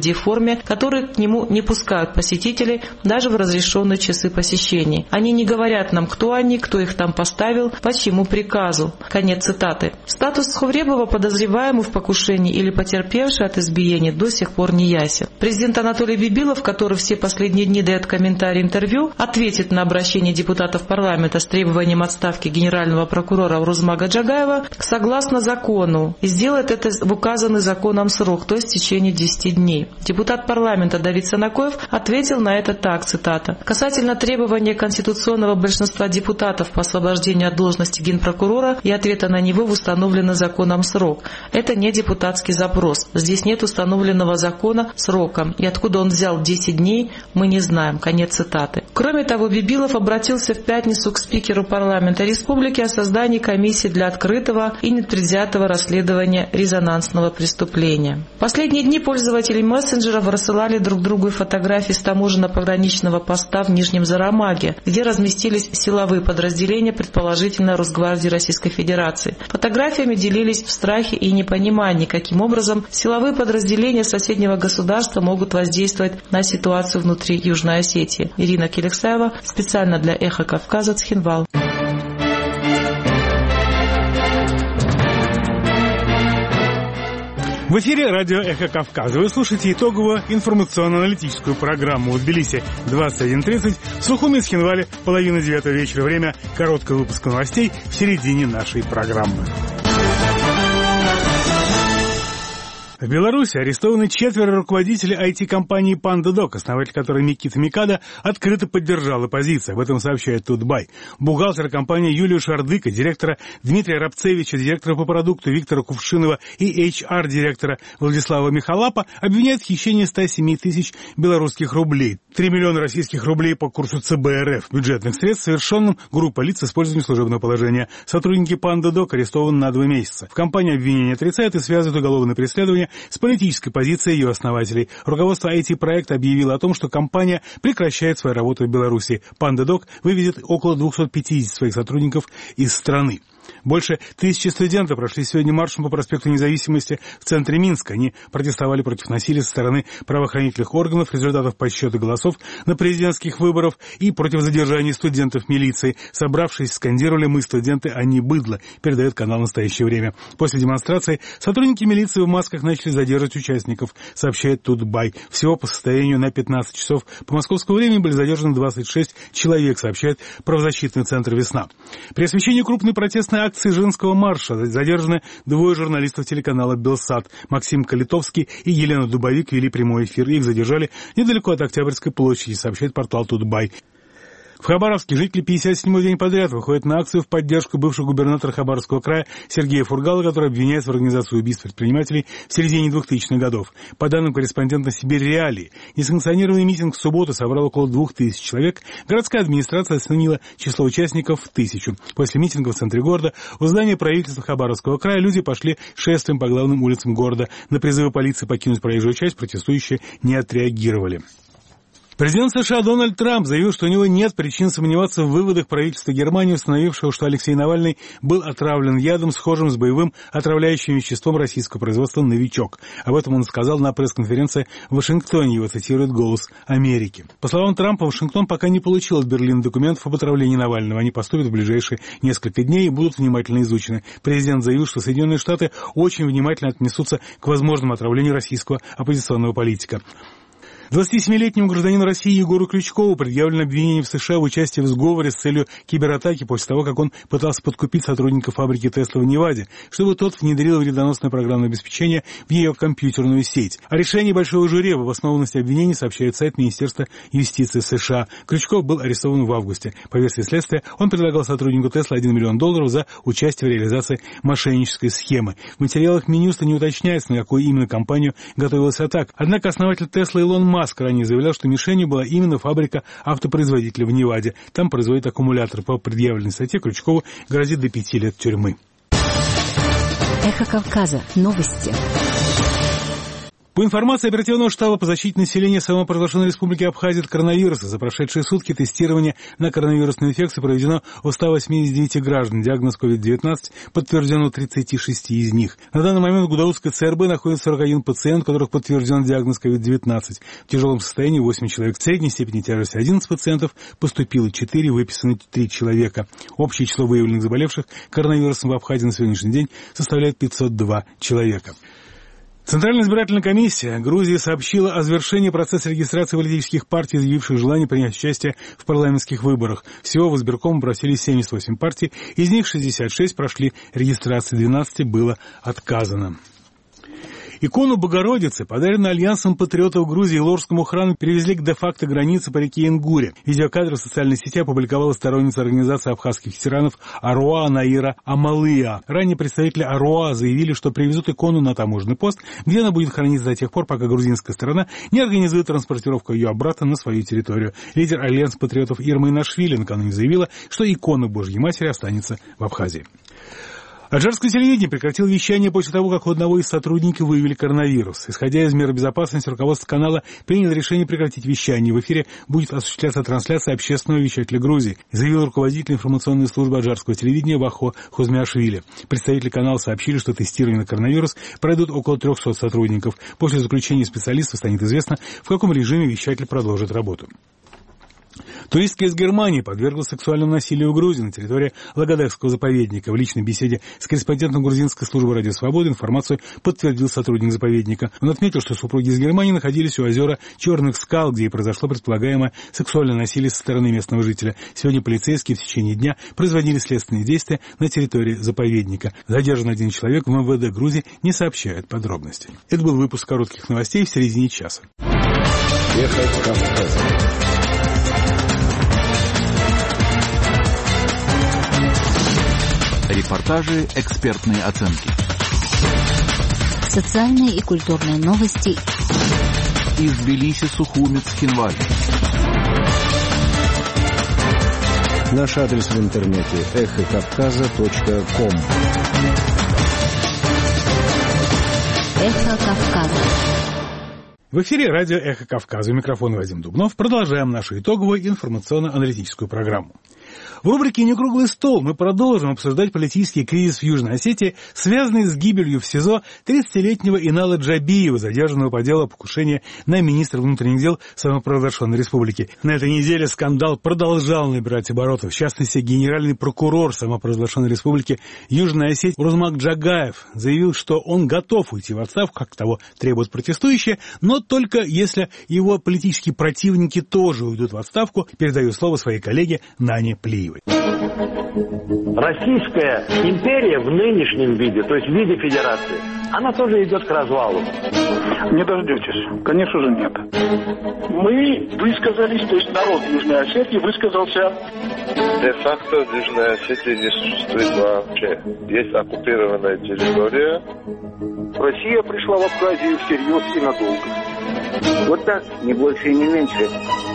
форме, которые к нему не пускают посетителей даже в разрешенные часы посещений. Они не говорят нам, кто они, кто их там поставил, по чьему приказу. Конец цитаты. Статус Сховребова, подозреваемый в покушении или потерпевший от избиения, до сих пор не ясен. Президент Анатолий Бибилов, который все последние дни дает комментарий интервью, ответит на обращение депутатов парламента с требованием отставки генерального прокурора Урузмага Джагаева согласно закону и сделает это в указанный законом срок, то есть в течение десяти дней. Депутат парламента Давид Санакоев ответил на это так, цитата: «Касательно требования конституционного большинства депутатов по освобождению от должности генпрокурора и ответа на него в установленный законом срок. Это не депутатский запрос. Здесь нет установленного закона срока, и откуда он взял десять дней, мы не знаем». Конец цитаты. Кроме того, Бибилов обратился в пятницу к спикеру парламента республики о создании комиссии для открытого и непредвзятого расследования резонансного преступления. В последние дни пользователи мессенджеров рассылали друг другу фотографии с таможенно-пограничного поста в Нижнем Зарамаге, где разместились силовые подразделения, предположительно Росгвардии Российской Федерации. Фотографиями делились в страхе и непонимании, каким образом силовые подразделения соседнего государства могут воздействовать на ситуацию внутри Южной Осетии. Ирина Келексаева, специально для «Эхо Кавказа», Цхинвал. В эфире радио «Эхо Кавказа». Вы слушаете итоговую информационно-аналитическую программу в Тбилиси двадцать один тридцать, в Сухуми и Цхинвале половина девятого вечера. Время короткого выпуска новостей в середине нашей программы. В Беларуси арестованы четверо руководителей ай ти-компании «Панда-Док», основатель которой Микита Микада открыто поддержал оппозицию. Об этом сообщает Тутбай. Бухгалтера компании Юлию Шардыка, директора Дмитрия Рабцевича, директора по продукту Виктора Кувшинова и эйч ар-директора Владислава Михалапа обвиняют в хищении ста семи тысяч белорусских рублей. три миллиона российских рублей по курсу цэ бэ эр эф бюджетных средств, совершенным группой лиц с использованием служебного положения. Сотрудники «Панда-Док» арестованы на два месяца. В компании обвинения отрицают и связывают уголовное преследование с политической позицией ее основателей. Руководство ай ти-проекта объявило о том, что компания прекращает свою работу в Беларуси. «Панда-Док» вывезет около двухсот пятидесяти своих сотрудников из страны. Больше тысячи студентов прошли сегодня маршем по проспекту Независимости в центре Минска. Они протестовали против насилия со стороны правоохранительных органов, результатов подсчета голосов на президентских выборах и против задержания студентов милиции. Собравшись, скандировали «Мы студенты, а не быдло», передает канал «Настоящее время». После демонстрации сотрудники милиции в масках начали задерживать участников, сообщает Тутбай. Всего по состоянию на пятнадцать часов по московскому времени были задержаны двадцать шесть человек, сообщает правозащитный центр «Весна». При освещении крупной протестной акции женского марша задержаны двое журналистов телеканала «Белсат». Максим Калитовский и Елена Дубовик вели прямой эфир. Их задержали недалеко от Октябрьской площади, сообщает портал Тутбай. В Хабаровске жители пятьдесят седьмой день подряд выходят на акцию в поддержку бывшего губернатора Хабаровского края Сергея Фургала, который обвиняется в организации убийств предпринимателей в середине двухтысячных годов. По данным корреспондента «Сибирь Реалии», несанкционированный митинг в субботу собрал около двух тысяч человек. Городская администрация оценила число участников в тысячу. После митинга в центре города у здания правительства Хабаровского края люди пошли шествием по главным улицам города. На призывы полиции покинуть проезжую часть протестующие не отреагировали. Президент США Дональд Трамп заявил, что у него нет причин сомневаться в выводах правительства Германии, установившего, что Алексей Навальный был отравлен ядом, схожим с боевым отравляющим веществом российского производства «Новичок». Об этом он сказал на пресс-конференции в Вашингтоне, его цитирует «Голос Америки». По словам Трампа, Вашингтон пока не получил от Берлина документов об отравлении Навального. Они поступят в ближайшие несколько дней и будут внимательно изучены. Президент заявил, что Соединенные Штаты очень внимательно отнесутся к возможному отравлению российского оппозиционного политика. двадцатисемилетнему гражданину России Егору Крючкову предъявлено обвинение в США в участии в сговоре с целью кибератаки после того, как он пытался подкупить сотрудника фабрики Тесла в Неваде, чтобы тот внедрил вредоносное программное обеспечение в ее компьютерную сеть. О решении большого жюри об обоснованности обвинений сообщает сайт Министерства юстиции США. Крючков был арестован в августе. По версии следствия, он предлагал сотруднику Тесла один миллион долларов за участие в реализации мошеннической схемы. В материалах Минюста не уточняется, на какую именно компанию готовилась атака. Однако основатель Тесла Илон Маск ранее заявлял, что мишенью была именно фабрика автопроизводителя в Неваде. Там производят аккумуляторы. По предъявленной статье Крючкову грозит до пяти лет тюрьмы. Эхо Кавказа. Новости. По информации оперативного штаба по защите населения самопровозглашенной республики Абхазия от коронавируса, за прошедшие сутки тестирование на коронавирусную инфекцию проведено у ста восьмидесяти девяти граждан. Диагноз ковид девятнадцать подтвержден у тридцати шести из них. На данный момент в Гудаутской ЦРБ находится сорок один пациент, у которых подтвержден диагноз ковид девятнадцать. В тяжелом состоянии восемь человек, в средней степени тяжести одиннадцать пациентов, поступило четыре, выписаны три человека. Общее число выявленных заболевших коронавирусом в Абхазии на сегодняшний день составляет пятьсот два человека. Центральная избирательная комиссия Грузии сообщила о завершении процесса регистрации политических партий, заявивших желание принять участие в парламентских выборах. Всего в избирком обратились семьдесят восемь партий, из них шестьдесят шесть прошли регистрацию, двенадцати было отказано. Икону Богородицы, подаренную Альянсом патриотов Грузии Лорскому храму, перевезли к де-факто границе по реке Ингуре. Видеокадры в социальной сети опубликовала сторонница организации абхазских ветеранов Аруа Наира Амалыя. Ранее представители Аруа заявили, что привезут икону на таможенный пост, где она будет храниться до тех пор, пока грузинская сторона не организует транспортировку ее обратно на свою территорию. Лидер Альянса патриотов Ирма Инашвили накануне заявила, что икона Божьей Матери останется в Абхазии. Аджарское телевидение прекратило вещание после того, как у одного из сотрудников выявили коронавирус. Исходя из мер безопасности, руководство канала приняло решение прекратить вещание. В эфире будет осуществляться трансляция общественного вещателя Грузии, заявил руководитель информационной службы аджарского телевидения Вахо Хузмиашвили. Представители канала сообщили, что тестирование на коронавирус пройдут около трехсот сотрудников. После заключения специалистов станет известно, в каком режиме вещатель продолжит работу. Туристка из Германии подверглась сексуальному насилию в Грузии на территории Лагодевского заповедника. В личной беседе с корреспондентом грузинской службы «Радио Свобода» информацию подтвердил сотрудник заповедника. Он отметил, что супруги из Германии находились у озера Черных скал, где и произошло предполагаемое сексуальное насилие со стороны местного жителя. Сегодня полицейские в течение дня производили следственные действия на территории заповедника. Задержан один человек, в эм вэ дэ Грузии не сообщает подробностей. Это был выпуск коротких новостей в середине часа. Эхо Кавказа. Репортажи, экспертные оценки. Социальные и культурные новости. Из Тбилиси, Сухуми, Цхинвали. Наш адрес в интернете эхо кавказа точка ком. Эхо Кавказа. В эфире радио «Эхо Кавказа». У микрофона Вадим Дубнов. Продолжаем нашу итоговую информационно-аналитическую программу. В рубрике «Некруглый стол» мы продолжим обсуждать политический кризис в Южной Осетии, связанный с гибелью в СИЗО тридцатилетнего Инала Джабиева, задержанного по делу о покушении на министра внутренних дел самопровозглашенной республики. На этой неделе скандал продолжал набирать обороты. В частности, генеральный прокурор самопровозглашенной республики Южной Осетии Урзмак Джагаев заявил, что он готов уйти в отставку, как того требуют протестующие, но только если его политические противники тоже уйдут в отставку. Передаю слово своей коллеге Нане Плиевой. Российская империя в нынешнем виде, то есть в виде федерации, она тоже идет к развалу. Не дождетесь. Конечно же нет. Мы высказались, то есть народ Южной Осетии высказался. Де-факто в Южной Осетии не существует вообще. Есть оккупированная территория. Россия пришла в Абхазию всерьез и надолго. Вот так, не больше и не меньше.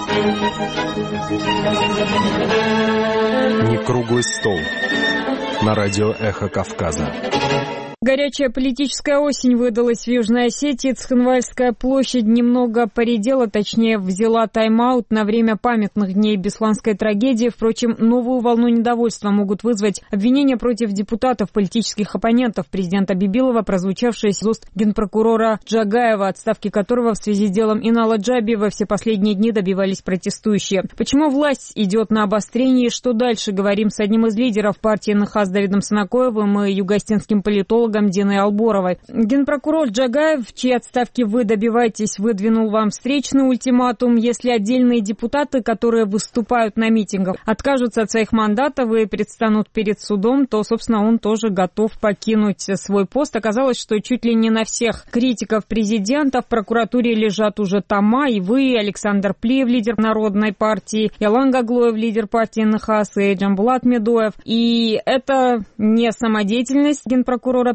Не круглый стол. На радио «Эхо Кавказа». Горячая политическая осень выдалась в Южной Осетии. Цхинвальская площадь немного поредела, точнее взяла тайм-аут на время памятных дней Бесланской трагедии. Впрочем, новую волну недовольства могут вызвать обвинения против депутатов, политических оппонентов президента Бибилова, прозвучавшие из уст генпрокурора Джагаева, отставки которого в связи с делом Инала Джабиева все последние дни добивались протестующие. Почему власть идет на обострение и что дальше? Говорим с одним из лидеров партии эн ха эс Давидом Санакоевым и югостинским политологом Диной Алборовой. Генпрокурор Джагаев, чьей отставки вы добиваетесь, выдвинул вам встречный ультиматум. Если отдельные депутаты, которые выступают на митингах, откажутся от своих мандатов и предстанут перед судом, то, собственно, он тоже готов покинуть свой пост. Оказалось, что чуть ли не на всех критиков президента в прокуратуре лежат уже тома. И вы, Александр Плиев, лидер Народной партии, Ялан Гаглоев, лидер партии эн ха эс, и Джамбулат Медоев. И это не самодеятельность генпрокурора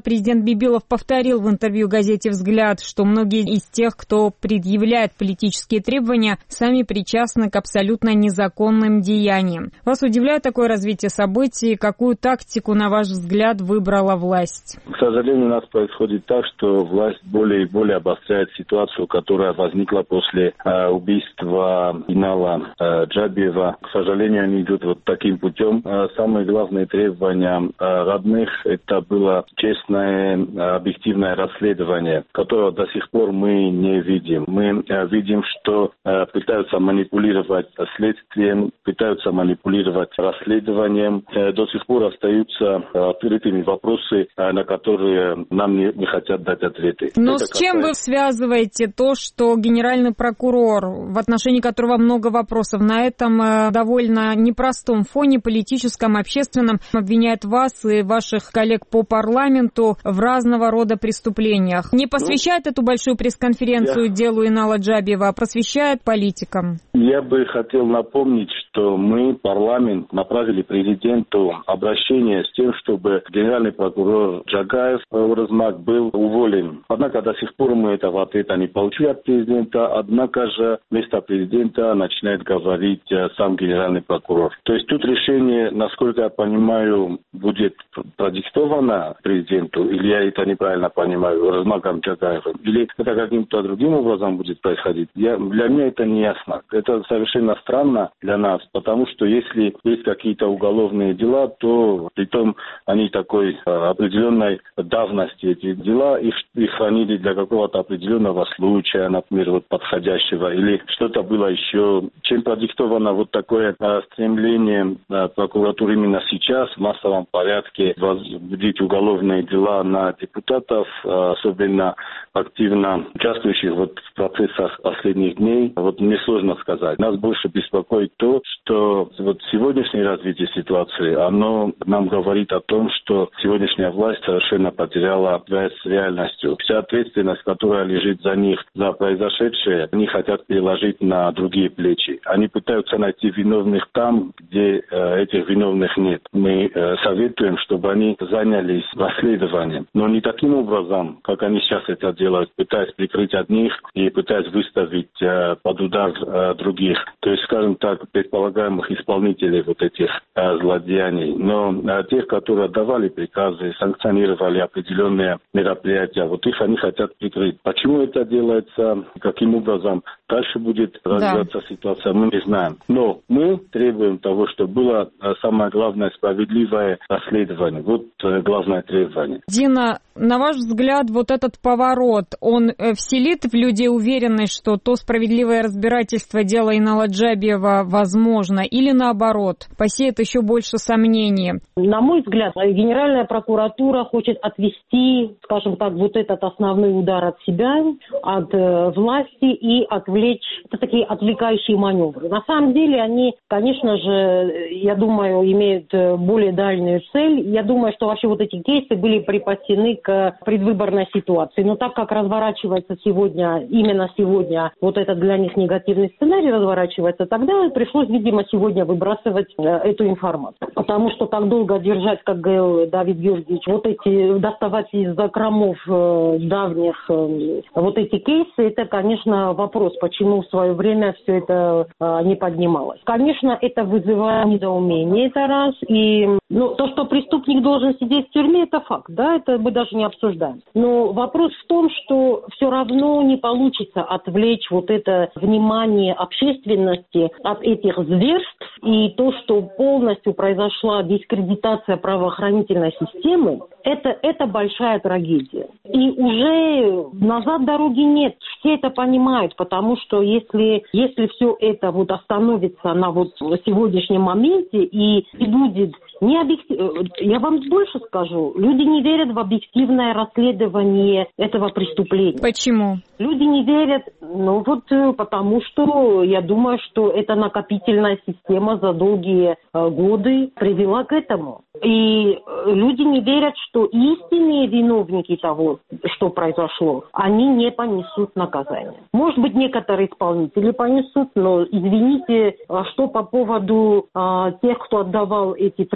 президент Бибилов повторил в интервью газете «Взгляд», что многие из тех, кто предъявляет политические требования, сами причастны к абсолютно незаконным деяниям. Вас удивляет такое развитие событий? Какую тактику, на ваш взгляд, выбрала власть? К сожалению, у нас происходит так, что власть более и более обостряет ситуацию, которая возникла после э, убийства Инала э, Джабиева. К сожалению, они идут вот таким путем. Э, самые главные требования э, родных – это было честное, э, объективное расследование, которого до сих пор мы не видим. Мы э, видим, что э, пытаются манипулировать следствием, пытаются манипулировать расследованием. Э, до сих пор остаются э, открытыми вопросы, э, на которые нам не, не хотят дать ответы. Но это с чем касается... вы связываете то, что генеральный прокурор, в отношении которого много вопросов, на этом э, довольно непростом фоне, политическом, общественном, обвиняет вас и ваших коллег по парламенту в разного рода преступлениях? Не посвящает ну, эту большую пресс-конференцию я... делу Инала Джабиева, а просвещает политикам? Я бы хотел напомнить, что мы, парламент, направили президенту обращение с тем, чтобы генеральный прокурор Джагаев Оразмак был уволен. Однако до сих пор мы этого ответа не получили от президента, однако же вместо президента начинает говорить сам генеральный прокурор. То есть тут решение, насколько я понимаю, будет продиктовано президенту, или я это неправильно понимаю, Оразмаком Джагаевым, или это каким-то другим образом будет происходить. Я, для меня это не ясно. Это совершенно странно для нас, потому что если есть какие-то уголовные дела, то притом они такой определенной давности, эти дела, их, их хранили для какого-то определенного случая, например, вот подходящего, или что-то было еще, чем продиктовано вот такое а, стремление а, прокуратуры именно сейчас в массовом порядке возбудить уголовные дела на депутатов, а, особенно активно участвующих вот в процессах последних дней. Вот мне сложно сказать. Нас больше беспокоит то, что вот сегодняшнее развитие ситуации, оно нам говорит о том, что сегодняшняя власть совершенно потеряла связь с реальностью. Вся ответственность, которая лежит за них, за произошедшее, они хотят переложить на другие плечи. Они пытаются найти виновных там, где э, этих виновных нет. Мы э, советуем, чтобы они занялись расследованием. Но не таким образом, как они сейчас это делают, пытаясь прикрыть одних и пытаясь выставить э, под удар э, других. То есть, скажем так, предполагаемых исполнителей вот этих э, злодеяний. Но э, тех, которые отдавали приказы, санкционировали определенные мероприятия, вот их они хотят прикрыть. Почему это делается, каким образом дальше будет развиваться да. ситуация, мы не знаем. Но мы требуем того, чтобы было самое главное справедливое расследование. Вот главное требование. Дина, на ваш взгляд, вот этот поворот, он вселит в людей уверенность, что то справедливое разбирательство дела Инала Джабиева возможно, или наоборот, посеет еще больше сомнений? На мой взгляд, Генеральная прокуратура хочет отвести, скажем так, вот этот основной удар от себя, от э, власти и отвлечь, это такие отвлекающие маневры. На самом деле они, конечно же, я думаю, имеют более дальнюю цель. Я думаю, что вообще вот эти кейсы были припасены к предвыборной ситуации. Но так как разворачивается сегодня, именно сегодня, вот этот для них негативный сценарий разворачивается, тогда пришлось, видимо, сегодня выбрасывать э, эту информацию. Потому что так долго держать, как говорил Давид Георгиевич, вот эти, доставать из закромов э, давних э, вот эти кейсы, это, конечно, вопрос, почему в свое время все это э, не поднималось. Конечно, это вызывает недоумение, это раз. И ну, то, что преступник должен сидеть в тюрьме, это факт, да, это мы даже не обсуждаем. Но вопрос в том, что все равно не получится отвлечь вот это внимание общественности от этих зверств, и то, что полностью произошла дискредитация правоохранительной системы, это, это большая трагедия. И уже назад дороги нет. Все это понимают, потому что если, если все это вот остановится на вот сегодняшнем моменте и будет не объектив... Я вам больше скажу, люди не верят в объективное расследование этого преступления. Почему? Люди не верят, ну вот потому что я думаю, что эта накопительная система за долгие э, годы привела к этому. И люди не верят, что истинные виновники того, что произошло, они не понесут наказание. Может быть, некоторые исполнители понесут, но извините, что по поводу э, тех, кто отдавал эти приказы,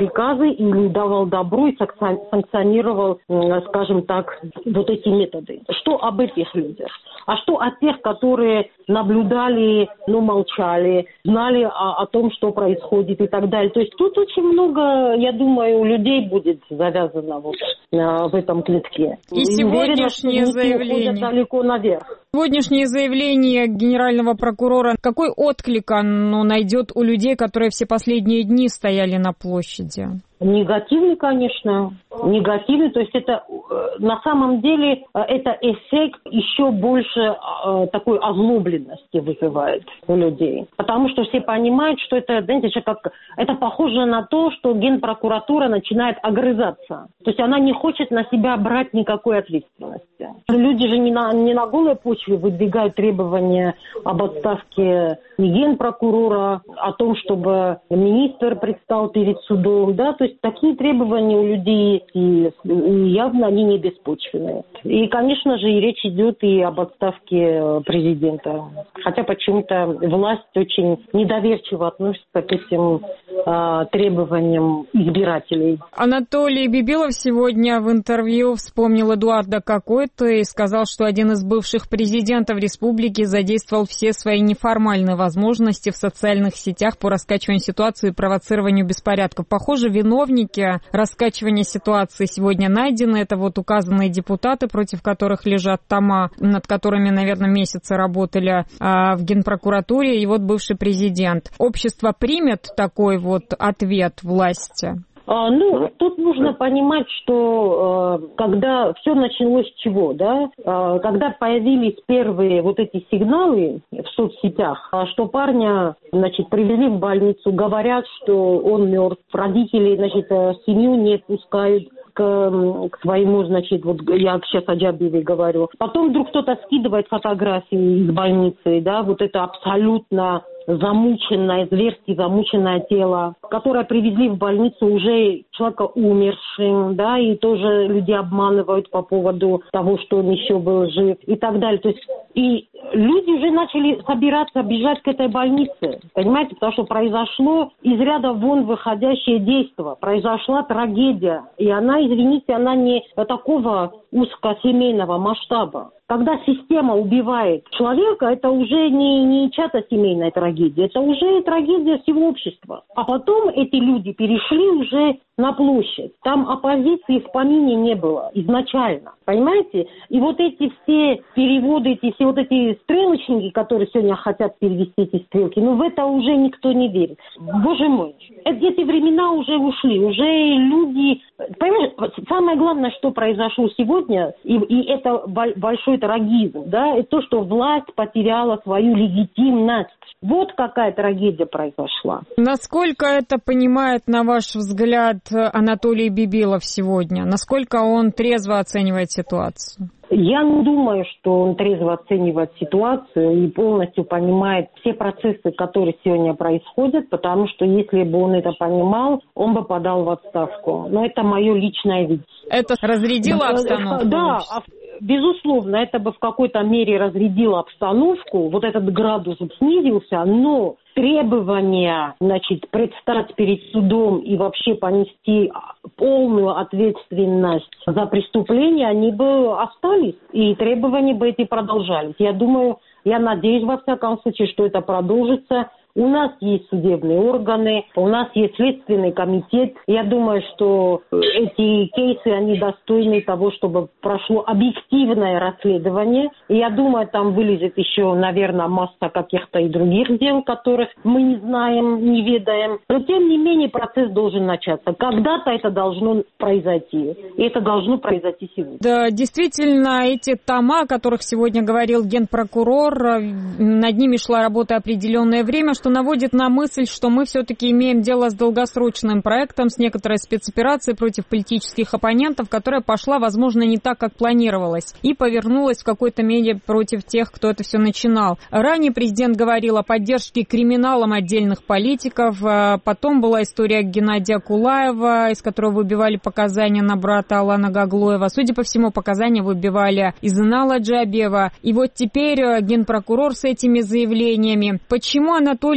приказы или давал добро и санкционировал, скажем так, вот эти методы. Что об этих людях? А что о тех, которые наблюдали, но молчали, знали о, о том, что происходит и так далее? То есть тут очень много, я думаю, людей будет завязано вот в этом клетке. И сегодняшнее заявление далеко наверх. Сегодняшнее заявление генерального прокурора, какой отклик оно найдет у людей, которые все последние дни стояли на площади? Негативный, конечно, негативный, то есть это на самом деле это эффект еще больше э, такой озлобленности вызывает у людей, потому что все понимают, что это, знаете, как это похоже на то, что Генпрокуратура начинает огрызаться, то есть она не хочет на себя брать никакой ответственности. Люди же не на, не на голой почве выдвигают требования об отставке не Генпрокурора, о том, чтобы министр предстал перед судом, да, то есть такие требования у людей есть, и, и явно они не беспочвенные. И, конечно же, и речь идет и об отставке президента. Хотя почему-то власть очень недоверчиво относится к этим а, требованиям избирателей. Анатолий Бибилов сегодня в интервью вспомнил Эдуарда Какойто и сказал, что один из бывших президентов республики задействовал все свои неформальные возможности в социальных сетях по раскачиванию ситуации и провоцированию беспорядков. Похоже, виновники раскачивания ситуации сегодня найдены. Это вот указанные депутаты, против которых лежат тома, над которыми, наверное, месяцы работали а, в Генпрокуратуре, и вот бывший президент. Общество примет такой вот ответ власти? А, ну, тут нужно понимать, что э, когда все началось с чего, да, э, когда появились первые вот эти сигналы в соцсетях, э, что парня, значит, привезли в больницу, говорят, что он мертв, родители, значит, э, семью не пускают к, к своему, значит, вот я сейчас о Джабиеве говорю. Потом вдруг кто-то скидывает фотографии из больницы, да, вот это абсолютно замученное, зверски замученное тело, которое привезли в больницу уже человека умершим, да, и тоже люди обманывают по поводу того, что он еще был жив и так далее. То есть и люди уже начали собираться бежать к этой больнице, понимаете, потому что произошло из ряда вон выходящее действие, произошла трагедия, и она, извините, она не такого узкосемейного масштаба. Когда система убивает человека, это уже не, не чья-то семейная трагедия, это уже трагедия всего общества. А потом эти люди перешли уже на площадь. Там оппозиции в помине не было изначально, понимаете? И вот эти все переводы, эти все вот эти стрелочники, которые сегодня хотят перевести эти стрелки, ну в это уже никто не верит. Боже мой, эти времена уже ушли, уже люди... Понимаешь, самое главное, что произошло сегодня, и, и это большой трагизм, да, это то, что власть потеряла свою легитимность. Вот какая трагедия произошла. Насколько это понимает, на ваш взгляд, Анатолий Бибилов сегодня? Насколько он трезво оценивает ситуацию? Я не думаю, что он трезво оценивает ситуацию и полностью понимает все процессы, которые сегодня происходят, потому что если бы он это понимал, он бы подал в отставку. Но это мое личное видение. Это разрядило обстановку? Да, безусловно, это бы в какой-то мере разрядило обстановку, вот этот градус снизился, но требования, значит, предстать перед судом и вообще понести полную ответственность за преступление, они бы остались, и требования бы эти продолжались. Я думаю, я надеюсь, во всяком случае, что это продолжится. У нас есть судебные органы, у нас есть следственный комитет. Я думаю, что эти кейсы, они достойны того, чтобы прошло объективное расследование. И я думаю, там вылезет еще, наверное, масса каких-то и других дел, которых мы не знаем, не ведаем. Но, тем не менее, процесс должен начаться. Когда-то это должно произойти. И это должно произойти сегодня. Да, действительно, эти тома, о которых сегодня говорил генпрокурор, над ними шла работа определенное время, что наводит на мысль, что мы все-таки имеем дело с долгосрочным проектом, с некоторой спецоперацией против политических оппонентов, которая пошла, возможно, не так, как планировалось, и повернулась в какой-то мере против тех, кто это все начинал. Ранее президент говорил о поддержке криминалом отдельных политиков, потом была история Геннадия Кулаева, из которого выбивали показания на брата Алана Гаглоева. Судя по всему, показания выбивали из Инала Джабиева. И вот теперь генпрокурор с этими заявлениями. Почему Анатолий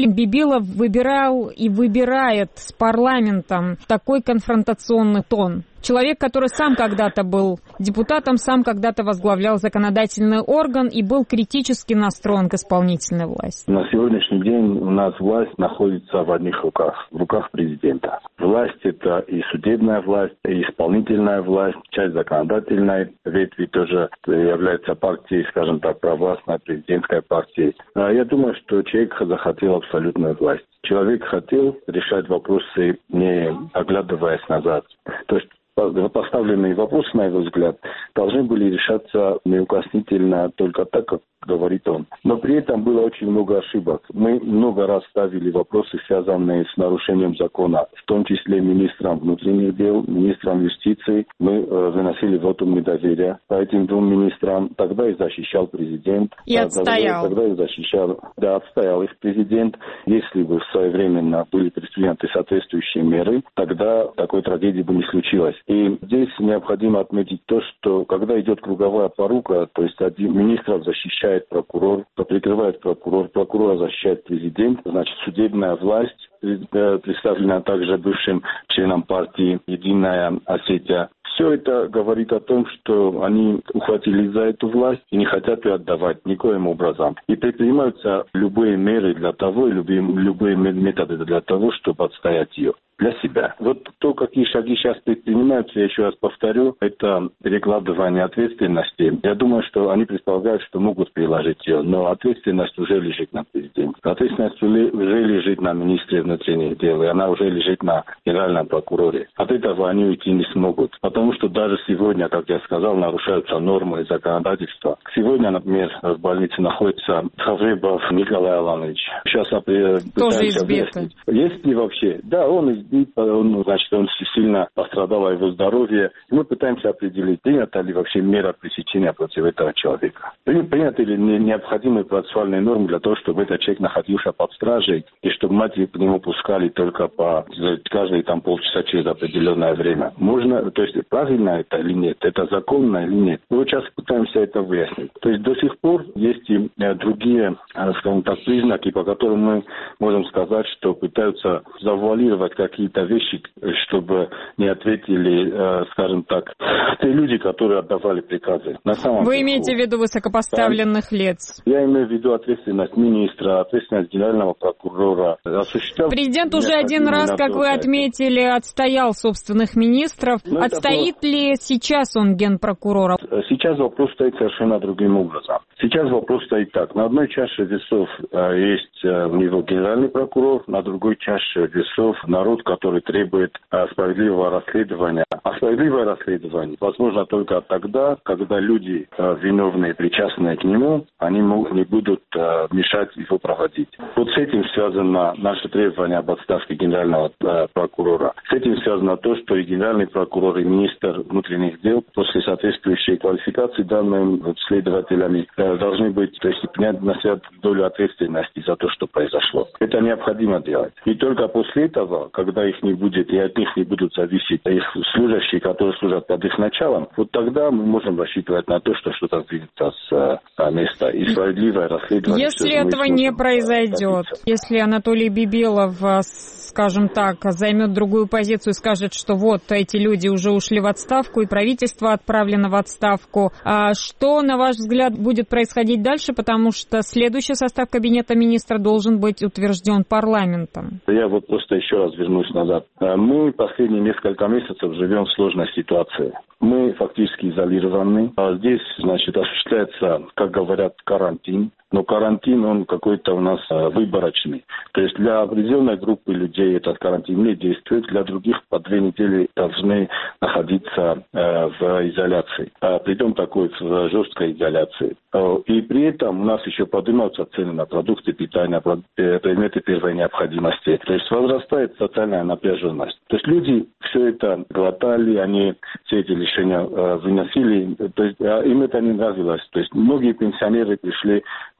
ли Бибилов выбирал и выбирает с парламентом такой конфронтационный тон? Человек, который сам когда-то был депутатом, сам когда-то возглавлял законодательный орган и был критически настроен к исполнительной власти. На сегодняшний день у нас власть находится в одних руках, в руках президента. Власть – это и судебная власть, и исполнительная власть, часть законодательной ветви тоже является партией, скажем так, провластной президентской партией. Я думаю, что человек захотел абсолютную власть. Человек хотел решать вопросы, не оглядываясь назад. То есть поставленные вопросы, на его взгляд, должны были решаться неукоснительно только так, как говорит он. Но при этом было очень много ошибок. Мы много раз ставили вопросы, связанные с нарушением закона, в том числе министром внутренних дел, министром юстиции. Мы э, выносили вотум недоверия по этим двум министрам. Тогда их защищал президент. И а, отстоял. Тогда, тогда их защищал, да, отстоял их президент. Если бы своевременно были предприняты соответствующие меры, тогда такой трагедии бы не случилось. И здесь необходимо отметить то, что когда идет круговая порука, то есть один министров защищает прокурор, прикрывает прокурор, прокурора защищает президент, значит, судебная власть, представлена также бывшим членом партии «Единая Осетия». Все это говорит о том, что они ухватились за эту власть и не хотят ее отдавать никоим образом. И предпринимаются любые меры для того, и любые, любые методы для того, чтобы отстоять ее для себя. Вот то, какие шаги сейчас предпринимаются, я еще раз повторю, это перекладывание ответственности. Я думаю, что они предполагают, что могут приложить ее, но ответственность уже лежит на президенте. Ответственность уже лежит на министре внутренних дел, и она уже лежит на генеральном прокуроре. От этого они уйти не смогут. Потому что даже сегодня, как я сказал, нарушаются нормы и законодательства. Сегодня, например, в больнице находится Хавребов Николай Аланович. Сейчас тоже избитый. Есть ли вообще? Да, он избит, он, значит, он сильно пострадал о его здоровье. И мы пытаемся определить, принята ли вообще мера пресечения против этого человека. Приняты ли необходимые процессуальные нормы для того, чтобы этот человек находился под стражей, и чтобы матери по нему пускали только по каждые там полчаса через определенное время. Можно, то есть правильно это или нет, это законно или нет. Мы вот сейчас пытаемся это выяснить. То есть до сих пор есть и другие, скажем так, признаки, по которым мы можем сказать, что пытаются завуалировать какие-то вещи, чтобы не ответили, скажем так, те люди, которые отдавали приказы. На самом Вы деле, имеете в виду высокопоставленных да. лиц? Я имею в виду ответственность министра, ответственность генерального прокурора. Президент уже один раз, как вы отметили, отстоял собственных министров. Но Отстоит ли сейчас он генпрокурора? Сейчас вопрос стоит совершенно другим образом. Сейчас вопрос стоит так. На одной чаше весов э, есть э, у него генеральный прокурор, на другой чаше весов народ, который требует э, справедливого расследования. А справедливое расследование возможно только тогда, когда люди, э, виновные, причастные к нему, они не будут э, мешать его проводить. Вот с этим связано наше требование об отставке генерального э, прокурора. С этим связано то, что и генеральный прокурор, и министр внутренних дел после соответствующей квалификации данным следователями э, должны быть, то есть принять на себя долю ответственности за то, что произошло. Это необходимо делать. И только после этого, когда их не будет и от них не будут зависеть их служащие, которые служат под их началом, вот тогда мы можем рассчитывать на то, что что-то движется с а, места. И справедливое расследование... Если этого не произойдет, добиться. Если Анатолий Бибилов, скажем так, займет другую позицию и скажет, что вот эти люди уже ушли в отставку и правительство отправлено в отставку, а что, на ваш взгляд, будет происходить дальше, потому что следующий состав кабинета министра должен быть утвержден парламентом? Я вот просто еще раз вернусь назад. Мы последние несколько месяцев живем в сложной ситуации. Мы фактически изолированы. А здесь, значит, осуществляется, как говорят, карантин. Но карантин, он какой-то у нас выборочный. То есть для определенной группы людей этот карантин не действует, для других по две недели должны находиться э, в изоляции. А, притом такой в жесткой изоляции. И при этом у нас еще поднимаются цены на продукты питания, предметы первой необходимости. То есть возрастает социальная напряженность. То есть люди все это глотали, они все эти лишения э, выносили. То есть им это не нравилось. То есть многие пенсионеры пришли в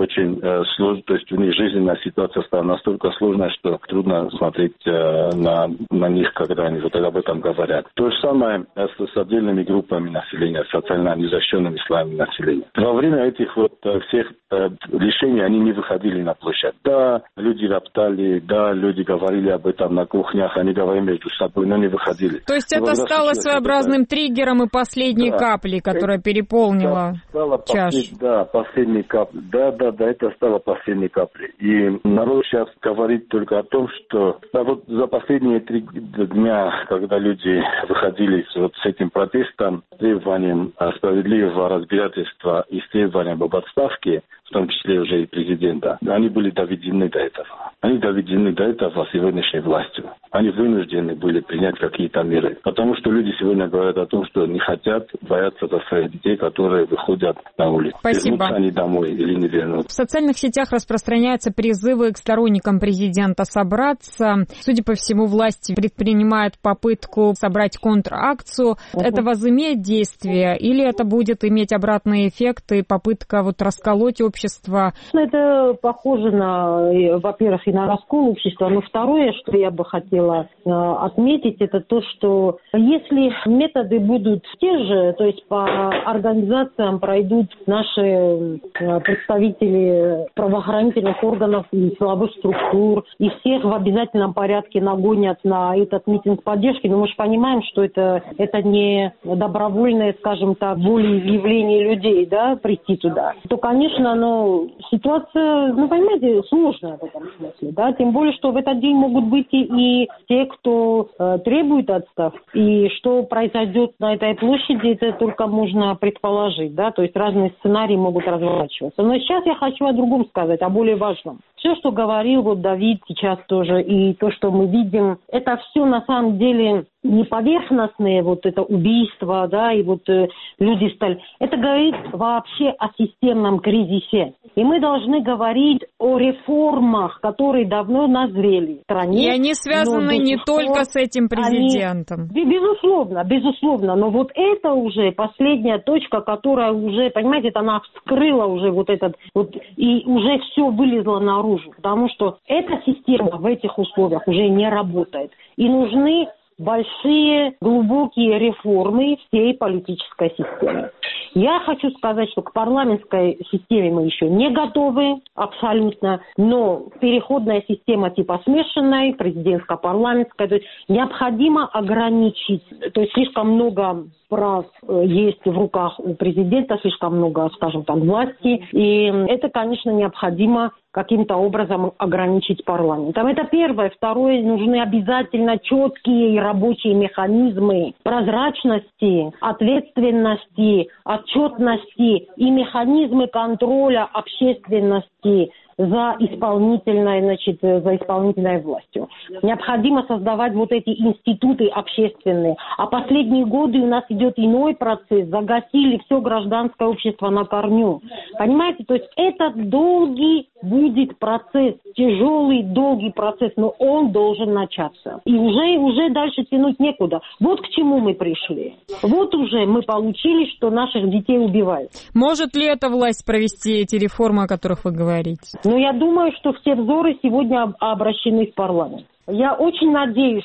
очень э, сложно, то есть у них жизненная ситуация стала настолько сложная, что трудно смотреть э, на, на них, когда они вот об этом говорят. То же самое с, с отдельными группами населения, социально незащищенными слоями населения. Во время этих вот э, всех э, решений они не выходили на площадь. Да, люди роптали, да, люди говорили об этом на кухнях, они говорили между собой, но не выходили. То есть это стало своеобразным триггером и последней да. каплей, которая это переполнила стало чашу. Послед, да, последней каплей. Да, да, да, это стало последней каплей. И народ сейчас говорит только о том, что да, вот за последние три дня, когда люди выходили вот с этим протестом, с требованием справедливого разбирательства и с требованием об отставке, в том числе уже и президента, они были доведены до этого. Они доведены до этого сегодняшней властью. Они вынуждены были принять какие-то меры. Потому что люди сегодня говорят о том, что не хотят, боятся за своих детей, которые выходят на улицу. Спасибо. Вернутся они домой или не вернутся. В социальных сетях распространяются призывы к сторонникам президента собраться. Судя по всему, власти предпринимают попытку собрать контракцию. Uh-huh. Это возымеет действие или это будет иметь обратный эффект и попытка вот расколоть общество? Это похоже на, во-первых, и на раскол общества. Но второе, что я бы хотела э, отметить, это то, что если методы будут те же, то есть по организациям пройдут наши э, представители правоохранительных органов и силовых структур, и всех в обязательном порядке нагонят на этот митинг поддержки, но мы же понимаем, что это, это не добровольное, скажем так, волеизъявление людей, да, прийти туда, то, конечно, ну, ситуация, ну, понимаете, сложная в этом смысле, да, тем более, что в этот день могут быть и, и те, кто э, требует отставки, и что произойдет на этой площади, это только можно предположить, да, то есть разные сценарии могут разворачиваться. Но сейчас я хочу о другом сказать, о более важном. Все, что говорил вот Давид сейчас тоже, и то, что мы видим, это все на самом деле не поверхностные, вот это убийство, да, и вот э, люди стали. Это говорит вообще о системном кризисе. И мы должны говорить о реформах, которые давно назрели в стране. И они связаны не только с этим президентом. Они, безусловно, безусловно. Но вот это уже последняя точка, которая уже, понимаете, она вскрыла уже вот этот, вот, и уже все вылезло наружу. Потому что эта система в этих условиях уже не работает. И нужны большие, глубокие реформы всей политической системы. Я хочу сказать, что к парламентской системе мы еще не готовы абсолютно, но переходная система типа смешанной, президентско-парламентская, то есть необходимо ограничить, то есть слишком много прав есть в руках у президента, слишком много, скажем так, власти, и это, конечно, необходимо каким-то образом ограничить парламентом. Это первое. Второе, нужны обязательно четкие и рабочие механизмы прозрачности, ответственности, отчетности и механизмы контроля общественности за исполнительной, значит, за исполнительной властью. Необходимо создавать вот эти институты общественные. А последние годы у нас идет иной процесс. Загасили все гражданское общество на корню. Понимаете? То есть это долгий будет процесс, тяжелый, долгий процесс, но он должен начаться. И уже, уже дальше тянуть некуда. Вот к чему мы пришли. Вот уже мы получили, что наших детей убивают. Может ли эта власть провести эти реформы, о которых вы говорите? Но я думаю, что все взоры сегодня обращены в парламент. Я очень надеюсь,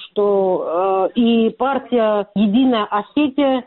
что э, и партия «Единая Осетия»,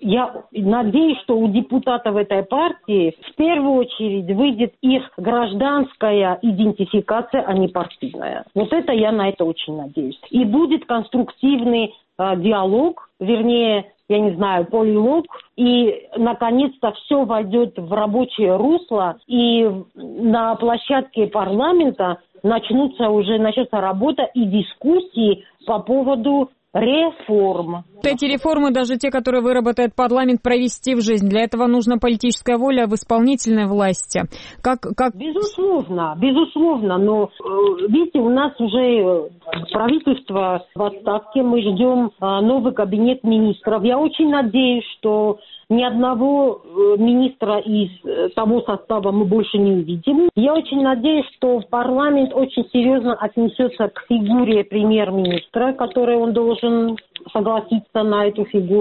я надеюсь, что у депутатов этой партии в первую очередь выйдет их гражданская идентификация, а не партийная. Вот это я на это очень надеюсь. И будет конструктивный э, диалог, вернее, я не знаю, полилог, и, наконец-то, все войдет в рабочее русло, и на площадке парламента начнутся уже, начнется работа и дискуссии по поводу реформ. Эти реформы, даже те, которые выработает парламент, провести в жизнь. Для этого нужна политическая воля в исполнительной власти. Как, как... Безусловно, безусловно. Но, видите, у нас уже правительство в отставке. Мы ждем новый кабинет министров. Я очень надеюсь, что ни одного министра из того состава мы больше не увидим. Я очень надеюсь, что парламент очень серьезно отнесется к фигуре премьер-министра, которой он должен согласиться на эту фигуру.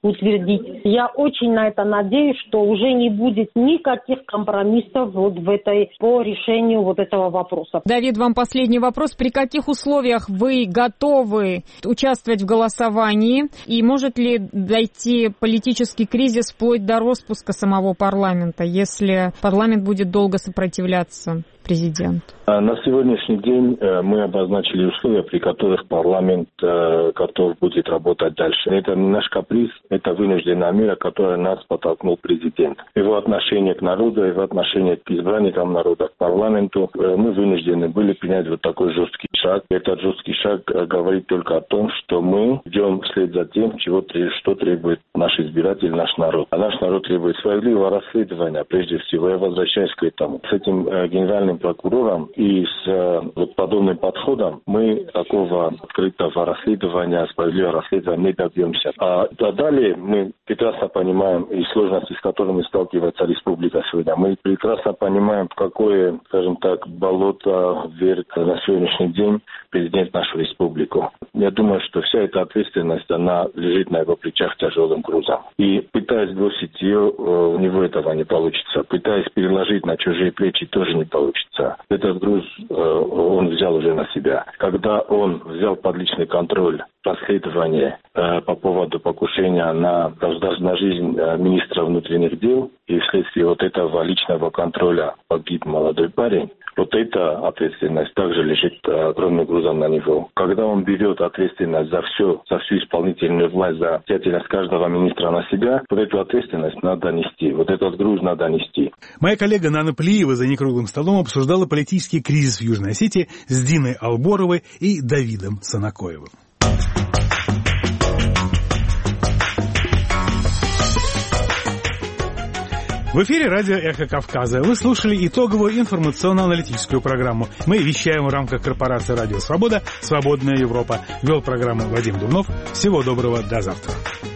утвердить. Я очень на это надеюсь, что уже не будет никаких компромиссов вот в этой, по решению вот этого вопроса. Давид, вам последний вопрос. При каких условиях вы готовы участвовать в голосовании? И может ли дойти политический кризис вплоть до распуска самого парламента, если парламент будет долго сопротивляться президенту? На сегодняшний день мы обозначили условия, при которых парламент готов будет работать дальше. Это не наш каприз, это вынужденная мера, которая нас подтолкнул президент. Его отношение к народу, его отношение к избранникам народа, к парламенту, мы вынуждены были принять вот такой жесткий шаг. Этот жесткий шаг говорит только о том, что мы идем вслед за тем, чего, что требует наш избиратель, наш народ. А наш народ требует справедливого расследования, прежде всего. Я возвращаюсь к этому. С этим генеральным прокурором и с вот подобным подходом мы такого открытого расследования, справедливого расследования не добьемся. А далее мы прекрасно понимаем и сложности, с которыми сталкивается республика сегодня. Мы прекрасно понимаем, в какое, скажем так, болото вверх на сегодняшний день президент нашу республику. Я думаю, что вся эта ответственность, она лежит на его плечах тяжелым грузом. И пытаясь бросить ее, у него этого не получится. Пытаясь переложить на чужие плечи, тоже не получится. Этот груз он взял уже на себя. Когда он взял под личный контроль расследование по поводу покушения на, на жизнь министра внутренних дел, и вследствие вот этого личного контроля погиб молодой парень, вот эта ответственность также лежит огромным грузом на него. Когда он берет ответственность за все, за всю исполнительную власть, за деятельность каждого министра на себя, вот эту ответственность надо нести, вот этот груз надо нести. Моя коллега Нана Плиева за некруглым столом обсуждала политический кризис в Южной Осетии с Диной Алборовой и Давидом Санакоевым. В эфире радио «Эхо Кавказа». Вы слушали итоговую информационно-аналитическую программу. Мы вещаем в рамках корпорации «Радио Свобода», «Свободная Европа». Вел программу Вадим Дубнов. Всего доброго, до завтра.